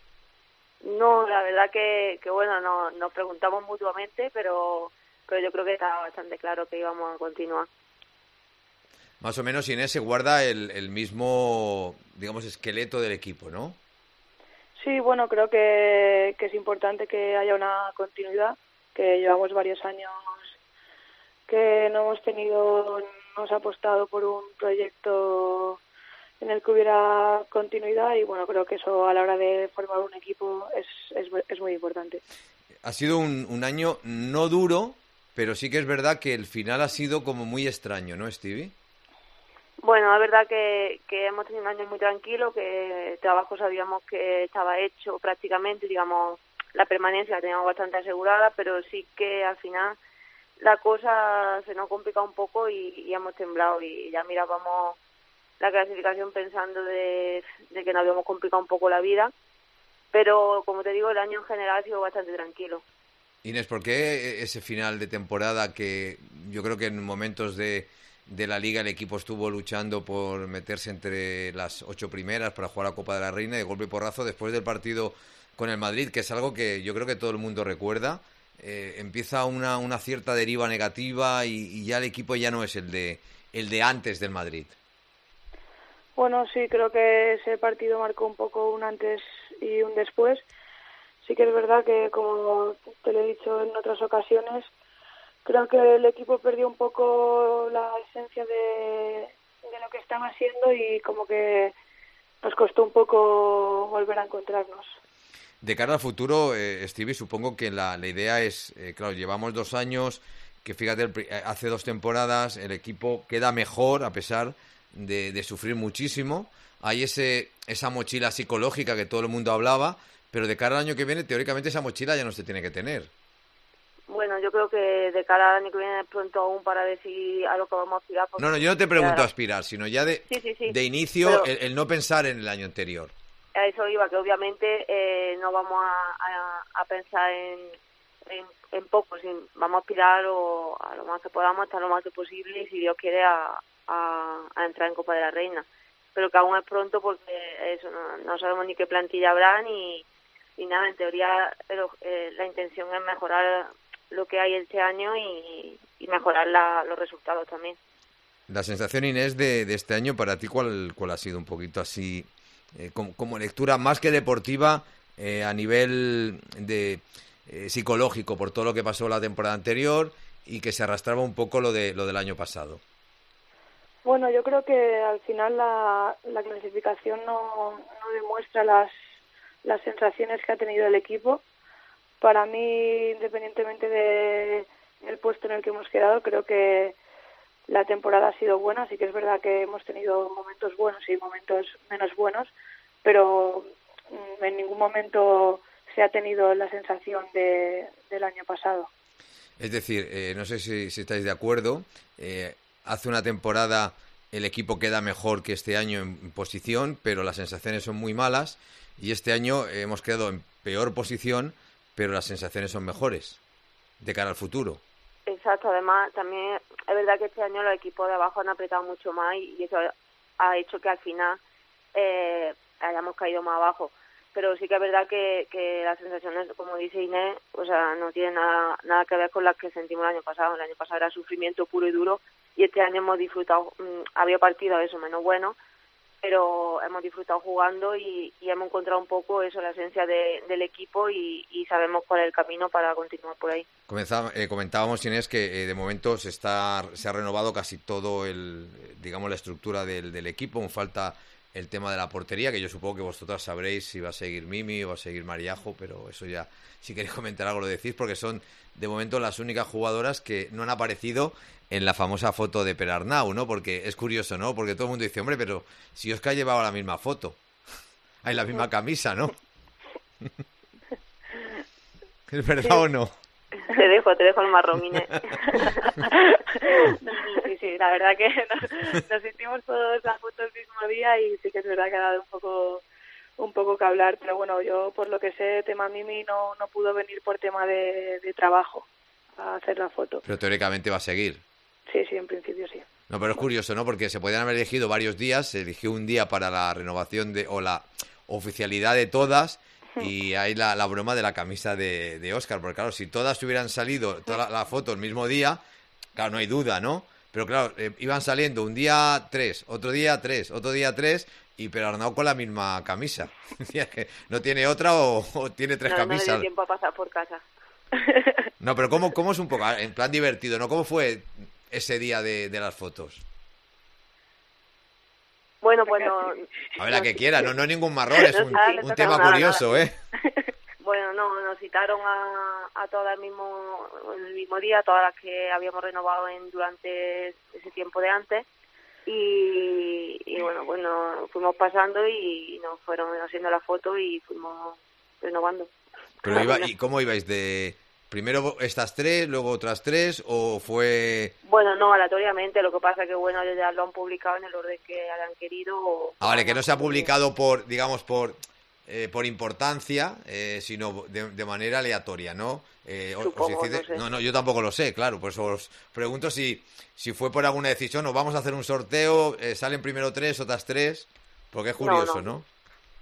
No, la verdad que, que bueno, no, nos preguntamos mutuamente, pero... pero yo creo que estaba bastante claro que íbamos a continuar. Más o menos, Inés, se guarda el, el mismo, digamos, esqueleto del equipo, ¿no? Sí, bueno, creo que, que es importante que haya una continuidad, que llevamos varios años que no hemos tenido, no hemos apostado por un proyecto en el que hubiera continuidad y bueno, creo que eso a la hora de formar un equipo es, es, es muy importante. Ha sido un, un año no duro, pero sí que es verdad que el final ha sido como muy extraño, ¿no, Stevie? Bueno, la verdad que, que hemos tenido un año muy tranquilo, que el trabajo sabíamos que estaba hecho prácticamente, digamos, la permanencia la teníamos bastante asegurada, pero sí que al final la cosa se nos complica un poco y, y hemos temblado y ya mirábamos la clasificación pensando de, de que nos habíamos complicado un poco la vida, pero como te digo, el año en general ha sido bastante tranquilo. Inés, ¿por qué ese final de temporada que yo creo que en momentos de, de la Liga el equipo estuvo luchando por meterse entre las ocho primeras para jugar la Copa de la Reina, de golpe y porrazo, después del partido con el Madrid, que es algo que yo creo que todo el mundo recuerda, eh, empieza una, una cierta deriva negativa y, y ya el equipo ya no es el de, el de antes del Madrid? Bueno, sí, creo que ese partido marcó un poco un antes y un después. Sí que es verdad que, como te lo he dicho en otras ocasiones, creo que el equipo perdió un poco la esencia de, de lo que estaba haciendo y como que nos costó un poco volver a encontrarnos. De cara al futuro, eh, Stevie, supongo que la, la idea es, eh, claro, llevamos dos años, que fíjate, el, hace dos temporadas el equipo queda mejor a pesar de, de sufrir muchísimo. Hay ese esa mochila psicológica que todo el mundo hablaba, pero de cara al año que viene, teóricamente esa mochila ya no se tiene que tener. Bueno, yo creo que de cara al año que viene es pronto aún para decir a lo que vamos a aspirar. No, no, yo no te pregunto a aspirar, sino ya de, sí, sí, sí. de inicio pero... el, el no pensar en el año anterior. A eso iba, que obviamente eh, no vamos a, a, a pensar en, en, en poco, sin, vamos a aspirar o a lo más que podamos, hasta lo más que posible y si Dios quiere a, a, a entrar en Copa de la Reina. Pero que aún es pronto porque eso no, no sabemos ni qué plantilla habrá ni, ni nada. En teoría pero, eh, la intención es mejorar lo que hay este año y, y mejorar la, los resultados también. La sensación, Inés, de, de este año para ti, ¿cuál, cuál ha sido un poquito así, eh, como, como lectura más que deportiva, eh, a nivel de eh, psicológico, por todo lo que pasó la temporada anterior y que se arrastraba un poco lo de lo del año pasado? Bueno, yo creo que al final la, la clasificación no, no demuestra las, las sensaciones que ha tenido el equipo. Para mí, independientemente de el puesto en el que hemos quedado, creo que la temporada ha sido buena. Sí que es verdad que hemos tenido momentos buenos y momentos menos buenos, pero en ningún momento se ha tenido la sensación de, del año pasado. Es decir, eh, no sé si, si estáis de acuerdo, eh, hace una temporada el equipo queda mejor que este año en posición, pero las sensaciones son muy malas, y este año eh, hemos quedado en peor posición, pero las sensaciones son mejores de cara al futuro. Exacto, además también es verdad que este año los equipos de abajo han apretado mucho más y eso ha hecho que al final eh, hayamos caído más abajo. Pero sí que es verdad que, que las sensaciones, como dice Inés, o sea, no tienen nada, nada que ver con las que sentimos el año pasado. El año pasado era sufrimiento puro y duro y este año hemos disfrutado, mmm, había partidos eso menos buenos, pero hemos disfrutado jugando y, y hemos encontrado un poco eso, la esencia de, del equipo y, y sabemos cuál es el camino para continuar por ahí. Comenzaba, eh, comentábamos, Inés, que eh, de momento se está se ha renovado casi todo el, digamos, la estructura del, del equipo. Aún falta el tema de la portería, que yo supongo que vosotras sabréis si va a seguir Mimi o va a seguir Mariajo, pero eso ya, si queréis comentar algo lo decís, porque son de momento las únicas jugadoras que no han aparecido en la famosa foto de Perarnau, ¿no? Porque es curioso, ¿no? Porque todo el mundo dice, hombre, pero si Óscar llevaba la misma foto, hay la misma camisa, ¿no? ¿Es verdad sí. o no? Te dejo, te dejo el marrón, Inés. Sí, sí, la verdad que nos, nos hicimos todos la foto el mismo día y sí que es verdad que ha dado un poco un poco que hablar, pero bueno, yo por lo que sé, tema Mimi no, no pudo venir por tema de, de trabajo a hacer la foto. Pero teóricamente va a seguir. Sí, sí, en principio sí. No, pero es curioso, ¿no? Porque se podían haber elegido varios días, se eligió un día para la renovación de o la oficialidad de todas. Y hay la, la broma de la camisa de, de Óscar, porque claro, si todas hubieran salido, toda la, la foto el mismo día, claro, no hay duda, ¿no? Pero claro, eh, iban saliendo un día tres, otro día tres, otro día tres, y Perarnau con la misma camisa. ¿No tiene otra o, o tiene tres no, camisas? No, no tiempo a pasar por casa. No, pero ¿cómo, cómo es un poco, en plan divertido, ¿no? ¿Cómo fue ese día de, de las fotos? Bueno, pues no... A ver, la que quiera, no, no es ningún marrón, es un, un tema nada, curioso, nada. ¿eh? Bueno, no, nos citaron a, a todas el mismo, el mismo día, todas las que habíamos renovado en durante ese tiempo de antes, y, y bueno, pues nos fuimos pasando y nos fueron haciendo la foto y fuimos renovando. Pero iba, ¿y cómo ibais? ¿De primero estas tres, luego otras tres, o fue...? Bueno, no, aleatoriamente, lo que pasa que, bueno, ya lo han publicado en el orden que hayan querido. O, ah, vale, que no se ha publicado por, digamos, por eh, por importancia, eh, sino de, de manera aleatoria, ¿no? Eh, Supongo, os decide... no sé. no, no, yo tampoco lo sé, claro, por eso os pregunto si, si fue por alguna decisión, o vamos a hacer un sorteo, eh, salen primero tres, otras tres, porque es curioso, ¿no? ¿no?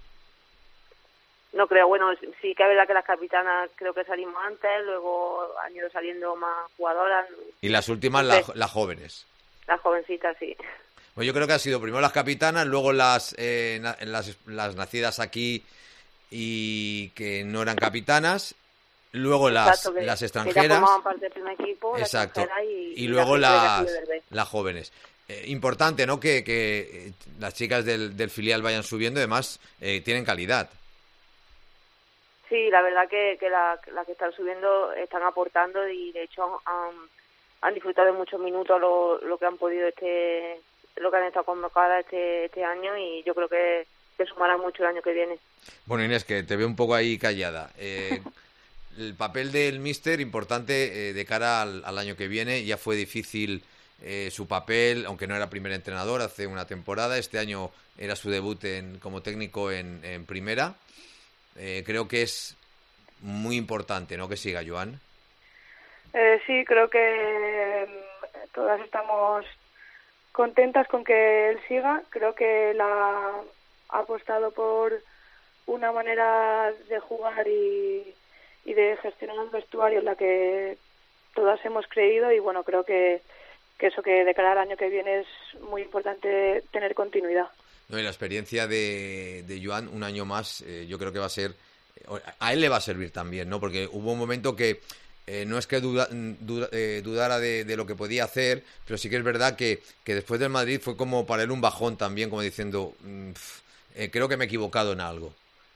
No creo, bueno, sí que es verdad que las capitanas creo que salimos antes, luego han ido saliendo más jugadoras. Y las últimas, la, las jóvenes. Las jovencitas, sí. Pues yo creo que han sido primero las capitanas, luego las, eh, na, las, las nacidas aquí y que no eran capitanas, luego Exacto, las, que, las extranjeras. Que ya formaban parte del primer equipo. Exacto. Y, y, y luego las, las, las jóvenes. Eh, importante, ¿no? Que, que eh, las chicas del, del filial vayan subiendo, además eh, tienen calidad. Sí, la verdad que, que las la que están subiendo están aportando y de hecho han, han disfrutado de muchos minutos lo, lo que han podido este lo que han estado convocadas este este año y yo creo que, que sumarán mucho el año que viene. Bueno, Inés, que te veo un poco ahí callada. Eh, el papel del míster, importante eh, de cara al, al año que viene. Ya fue difícil eh, su papel, aunque no era primer entrenador hace una temporada. Este año era su debut en, como técnico en, en primera. Eh, creo que es muy importante, ¿no?, que siga Joan. Eh, sí, creo que todas estamos contentas con que él siga. Creo que él ha, ha apostado por una manera de jugar y, y de gestionar el vestuario en la que todas hemos creído y bueno, creo que, que eso que de cara al año que viene es muy importante tener continuidad. No, y la experiencia de, de Joan un año más, eh, yo creo que va a ser, a él le va a servir también, ¿no? Porque hubo un momento que eh, no es que duda, duda, eh, dudara de, de lo que podía hacer, pero sí que es verdad que, que después del Madrid fue como para él un bajón también, como diciendo, mmm, eh, creo que me he equivocado en algo.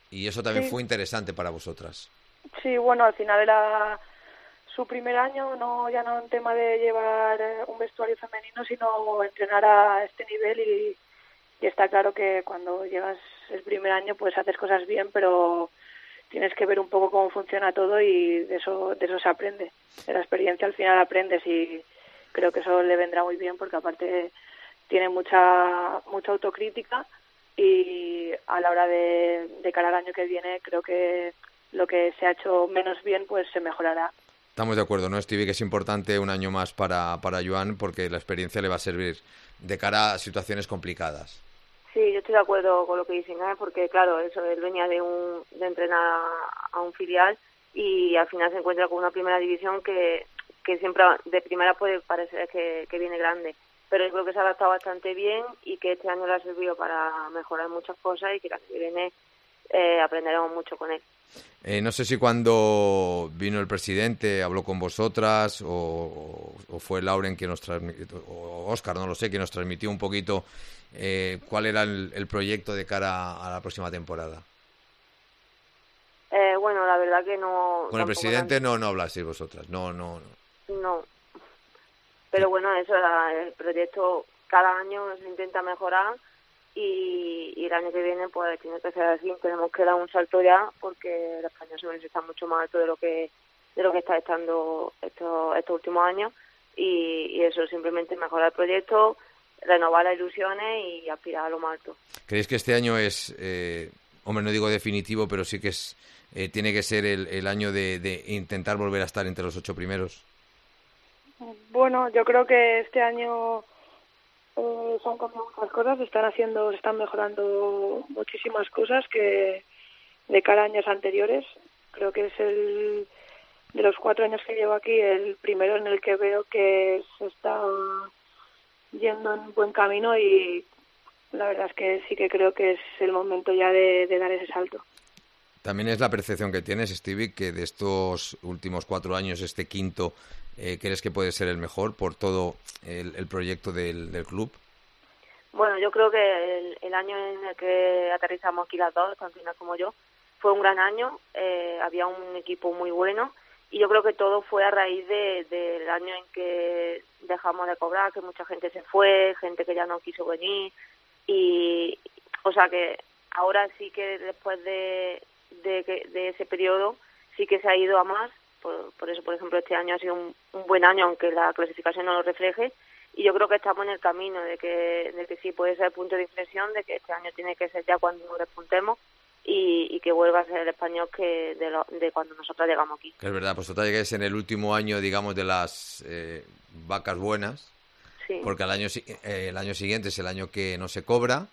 y eso también Sí. fue interesante para vosotras. Sí, bueno, al final era su primer año, no ya no en tema de llevar eh, un vestuario femenino, sino entrenar a este nivel y, y está claro que cuando llegas el primer año pues haces cosas bien, pero tienes que ver un poco cómo funciona todo y de eso de eso se aprende. De la experiencia al final aprendes y creo que eso le vendrá muy bien porque aparte tiene mucha mucha autocrítica y a la hora de, de cara al año que viene creo que lo que se ha hecho menos bien pues se mejorará. Estamos de acuerdo, ¿no, Stevie? Que es importante un año más para, para Joan porque la experiencia le va a servir de cara a situaciones complicadas. Sí, yo estoy de acuerdo con lo que dicen, ¿eh? Porque claro, eso, él venía de un de entrenar a un filial y al final se encuentra con una primera división que, que siempre de primera puede parecer que, que viene grande, pero yo creo que se ha adaptado bastante bien y que este año le ha servido para mejorar muchas cosas y que el año que viene eh, aprenderemos mucho con él. Eh, no sé si cuando vino el presidente habló con vosotras o, o fue Lauren quien nos transmitió, o Óscar, no lo sé, quien nos transmitió un poquito eh, cuál era el, el proyecto de cara a la próxima temporada. Eh, bueno, la verdad que no... Con el presidente no, no hablasteis vosotras, no, no, no. No, pero bueno, eso, el proyecto cada año se intenta mejorar y, y el año que viene pues tiene que ser así, tenemos que dar un salto ya porque el español se necesita mucho más alto de lo que de lo que está estando estos estos últimos años y, y eso, simplemente mejorar el proyecto, renovar las ilusiones y aspirar a lo más alto. ¿Creéis que este año es, eh, hombre, no digo definitivo, pero sí que es eh, tiene que ser el, el año de, de intentar volver a estar entre los ocho primeros? Bueno, yo creo que este año eh, se han cambiado muchas cosas, se están haciendo, se están mejorando muchísimas cosas que de cara a años anteriores. Creo que es el de los cuatro años que llevo aquí el primero en el que veo que se está yendo en buen camino y la verdad es que sí que creo que es el momento ya de, de dar ese salto. También es la percepción que tienes, Stevie, que de estos últimos cuatro años, este quinto, eh, ¿crees que puede ser el mejor por todo el, el proyecto del, del club? Bueno, yo creo que el, el año en el que aterrizamos aquí las dos, tanto Inés como yo, fue un gran año, eh, había un equipo muy bueno y yo creo que todo fue a raíz de, del año en que dejamos de cobrar, que mucha gente se fue, gente que ya no quiso venir y, o sea que ahora sí que después de, de, de ese periodo sí que se ha ido a más, por, por eso por ejemplo este año ha sido un, un buen año aunque la clasificación no lo refleje y yo creo que estamos en el camino de que, de que sí puede ser el punto de inflexión, de que este año tiene que ser ya cuando nos despuntemos y, y que vuelva a ser el español que de, lo, de cuando nosotros llegamos aquí. Que es verdad, pues vosotros llegáis en el último año, digamos, de las eh, vacas buenas, sí. Porque el año, eh, el año siguiente es el año que no se cobra,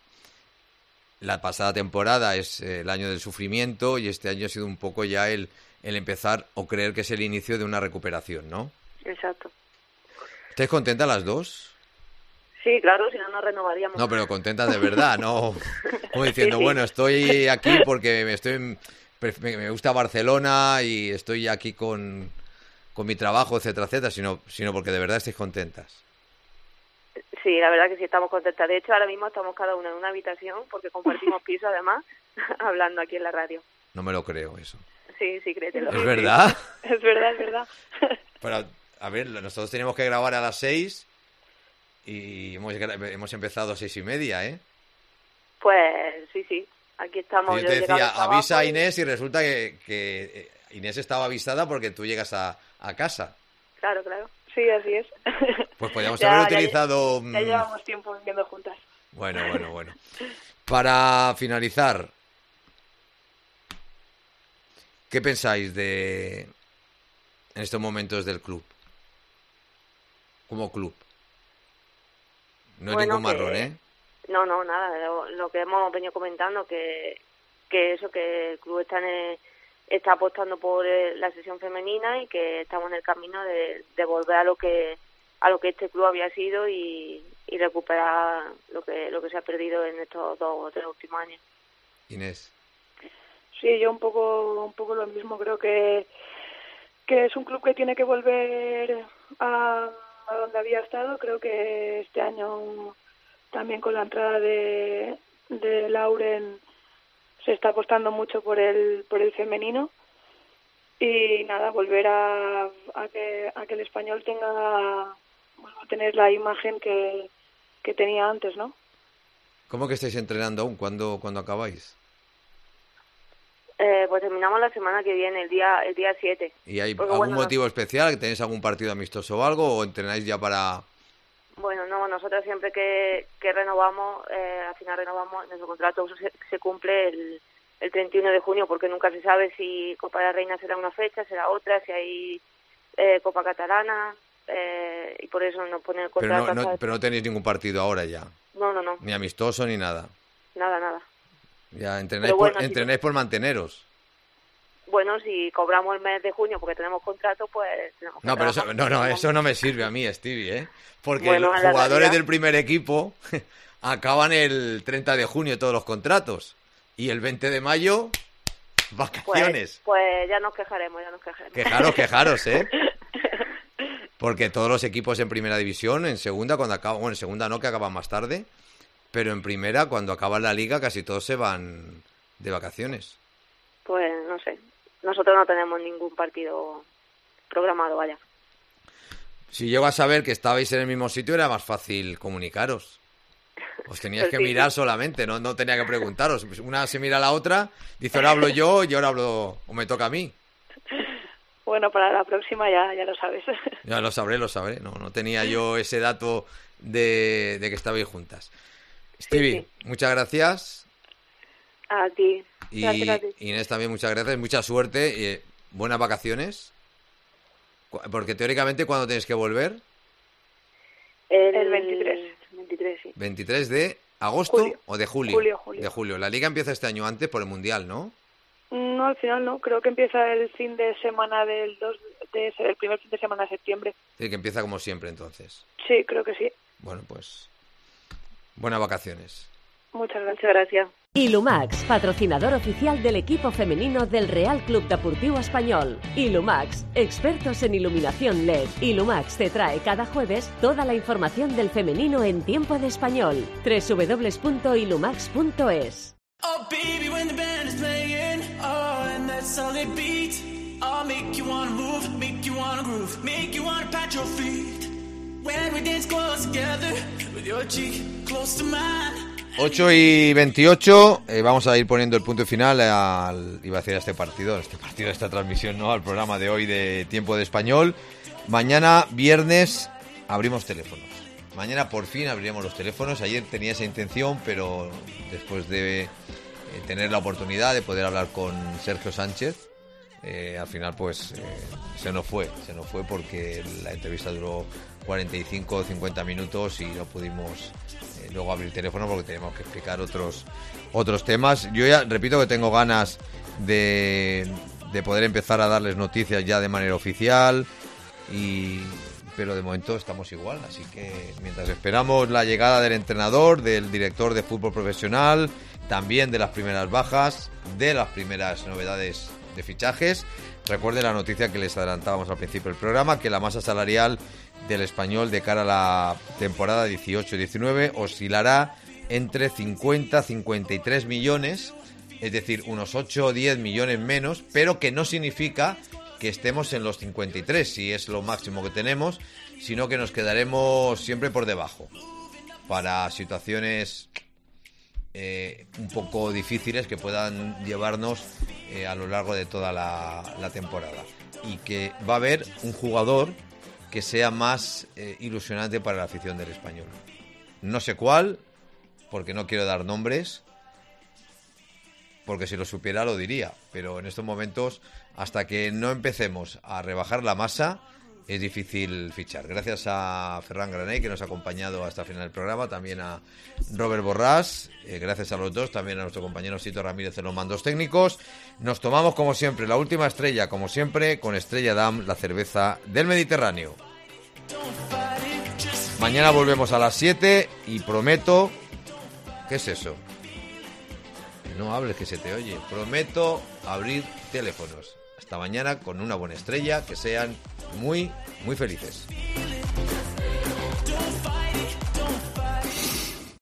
la pasada temporada es eh, el año del sufrimiento y este año ha sido un poco ya el, el empezar o creer que es el inicio de una recuperación, ¿no? Exacto. ¿Estáis contentas las dos? Sí, claro, si no nos renovaríamos. No, pero contentas de verdad, ¿no? Como diciendo, Sí, sí. bueno, estoy aquí porque me estoy me, me gusta Barcelona y estoy aquí con, con mi trabajo, etcétera, etcétera, sino, sino porque de verdad estáis contentas. Sí, la verdad que sí estamos contentas. De hecho, ahora mismo estamos cada una en una habitación porque compartimos piso, además, hablando aquí en la radio. No me lo creo eso. Sí, sí, créetelo. ¿Es verdad? Es verdad, es verdad. Pero, a ver, nosotros teníamos que grabar a las seis y hemos, hemos empezado a seis y media, ¿eh? Pues sí, sí, aquí estamos. Y yo te he llegado decía, al trabajo avisa a y- Inés y resulta que, que Inés estaba avisada porque tú llegas a, a casa. Claro, claro. Sí, así es. Pues podríamos Ya, haber ya- utilizado... Ya, mm, llevamos tiempo viviendo juntas. Bueno, bueno, bueno. Para finalizar, ¿qué pensáis de en estos momentos del club? Como club. No es Bueno, ningún marrón, que- ¿eh? No, no, nada, lo, lo que hemos venido comentando, que, que eso, que el club está, en el- está apostando por eh, la sesión femenina y que estamos en el camino de, de volver a lo que a lo que este club había sido y, y recuperar lo que lo que se ha perdido en estos dos o tres últimos años. Inés. Sí, yo un poco un poco lo mismo. Creo que que es un club que tiene que volver a, a donde había estado. Creo que este año también con la entrada de, de Lauren se está apostando mucho por el por el femenino y nada, volver a, a que a que el Español tenga bueno, a tener la imagen que, que tenía antes, ¿no? ¿Cómo que estáis entrenando aún? ¿Cuándo, ¿cuándo acabáis? Eh, pues terminamos la semana que viene, el día el día siete. ¿Y hay Porque, algún bueno, motivo especial? ¿Tenéis algún partido amistoso o algo? ¿O entrenáis ya para...? Bueno, no, nosotros siempre que, que renovamos, eh, al final renovamos, nuestro contrato se, se cumple el, el treinta y uno de junio, porque nunca se sabe si Copa de la Reina será una fecha, será otra, si hay eh, Copa Catalana, eh, y por eso nos ponen el Pero contrato. no, no, pero no tenéis ningún partido ahora ya. No, no, no. Ni amistoso ni nada. Nada, nada. Ya entrenáis, Bueno, por, si entrenáis por manteneros. Bueno, si cobramos el mes de junio porque tenemos contrato, pues tenemos que No, pero eso, trabajar. no, no, eso no me sirve a mí, Stevie, ¿eh? Porque Bueno, los a la jugadores realidad. del primer equipo acaban el treinta de junio todos los contratos. Y el veinte de mayo, vacaciones. Pues, pues ya nos quejaremos, ya nos quejaremos. Quejaros, quejaros, ¿eh? Porque todos los equipos en primera división, en segunda, cuando acaban, bueno, en segunda no, que acaban más tarde, pero en primera, cuando acaba la liga, casi todos se van de vacaciones. Pues no sé. Nosotros no tenemos ningún partido programado, vaya. Si llego a saber que estabais en el mismo sitio, era más fácil comunicaros. Os teníais Pues que sí, mirar sí. solamente, no, no tenía que preguntaros. Una se mira a la otra, dice ahora hablo yo y ahora hablo, o me toca a mí. Bueno, para la próxima ya ya lo sabes. Ya lo sabré, lo sabré. No, no tenía yo ese dato de, de que estabais juntas. Stevie, sí. muchas gracias. A ti. Y Gracias a ti. Inés también, muchas gracias. Mucha suerte. Y, eh, buenas vacaciones. Cu- Porque teóricamente, ¿cuándo tienes que volver? El, El veintitrés. veintitrés, sí. ¿veintitrés de agosto Julio. o de julio? Julio, julio. De julio. La liga empieza este año antes por el Mundial, ¿no? No, al final no. Creo que empieza el fin de semana del dos de el primer fin de semana de septiembre. Es decir, que empieza como siempre, entonces. Sí, creo que sí. Bueno, pues buenas vacaciones. Muchas gracias. Muchas gracias. Ilumax, patrocinador oficial del equipo femenino del Real Club Deportivo Español. Ilumax, expertos en iluminación L E D. Ilumax te trae cada jueves toda la información del femenino en tiempo de español. doble u doble u doble u punto ilumax punto es. Oh, baby, when the band is playing, oh, and that solid beat, I'll make you wanna move, make you wanna groove, make you wanna pat your feet. When we dance close together, with your cheek close to mine. ocho y veintiocho, eh, vamos a ir poniendo el punto final al, iba a decir a este partido, a este partido, a esta transmisión, ¿no? Al programa de hoy de Tiempo de Español. Mañana, viernes, abrimos teléfonos. Mañana por fin abriremos los teléfonos. Ayer tenía esa intención, pero después de eh, tener la oportunidad de poder hablar con Sergio Sánchez, eh, al final pues eh, se nos fue, se nos fue porque la entrevista duró cuarenta y cinco o cincuenta minutos y no pudimos eh, luego abrir teléfono porque teníamos que explicar otros otros temas. Yo ya repito que tengo ganas de, de poder empezar a darles noticias ya de manera oficial, y pero de momento estamos igual, así que mientras esperamos la llegada del entrenador, del director de fútbol profesional, también de las primeras bajas, de las primeras novedades de fichajes. Recuerden la noticia que les adelantábamos al principio del programa, que la masa salarial del Español de cara a la temporada dieciocho diecinueve oscilará entre cincuenta a cincuenta y tres millones, es decir, unos ocho o diez millones menos, pero que no significa que estemos en los cincuenta y tres, si es lo máximo que tenemos, sino que nos quedaremos siempre por debajo para situaciones eh, un poco difíciles que puedan llevarnos eh, a lo largo de toda la, la temporada, y que va a haber un jugador que sea más eh, ilusionante para la afición del Español. No sé cuál, porque no quiero dar nombres, porque si lo supiera lo diría, pero en estos momentos, hasta que no empecemos a rebajar la masa, es difícil fichar. Gracias a Ferran Graney, que nos ha acompañado hasta el final del programa, también a Robert Borràs, eh, gracias a los dos, también a nuestro compañero Sito Ramírez en los mandos técnicos. Nos tomamos, como siempre, la última estrella, como siempre, con Estrella Damm, la cerveza del Mediterráneo. Mañana volvemos a las siete y prometo... ¿Qué es eso? No hables, que se te oye. Prometo abrir teléfonos. Hasta mañana con una buena estrella. Que sean muy, muy felices.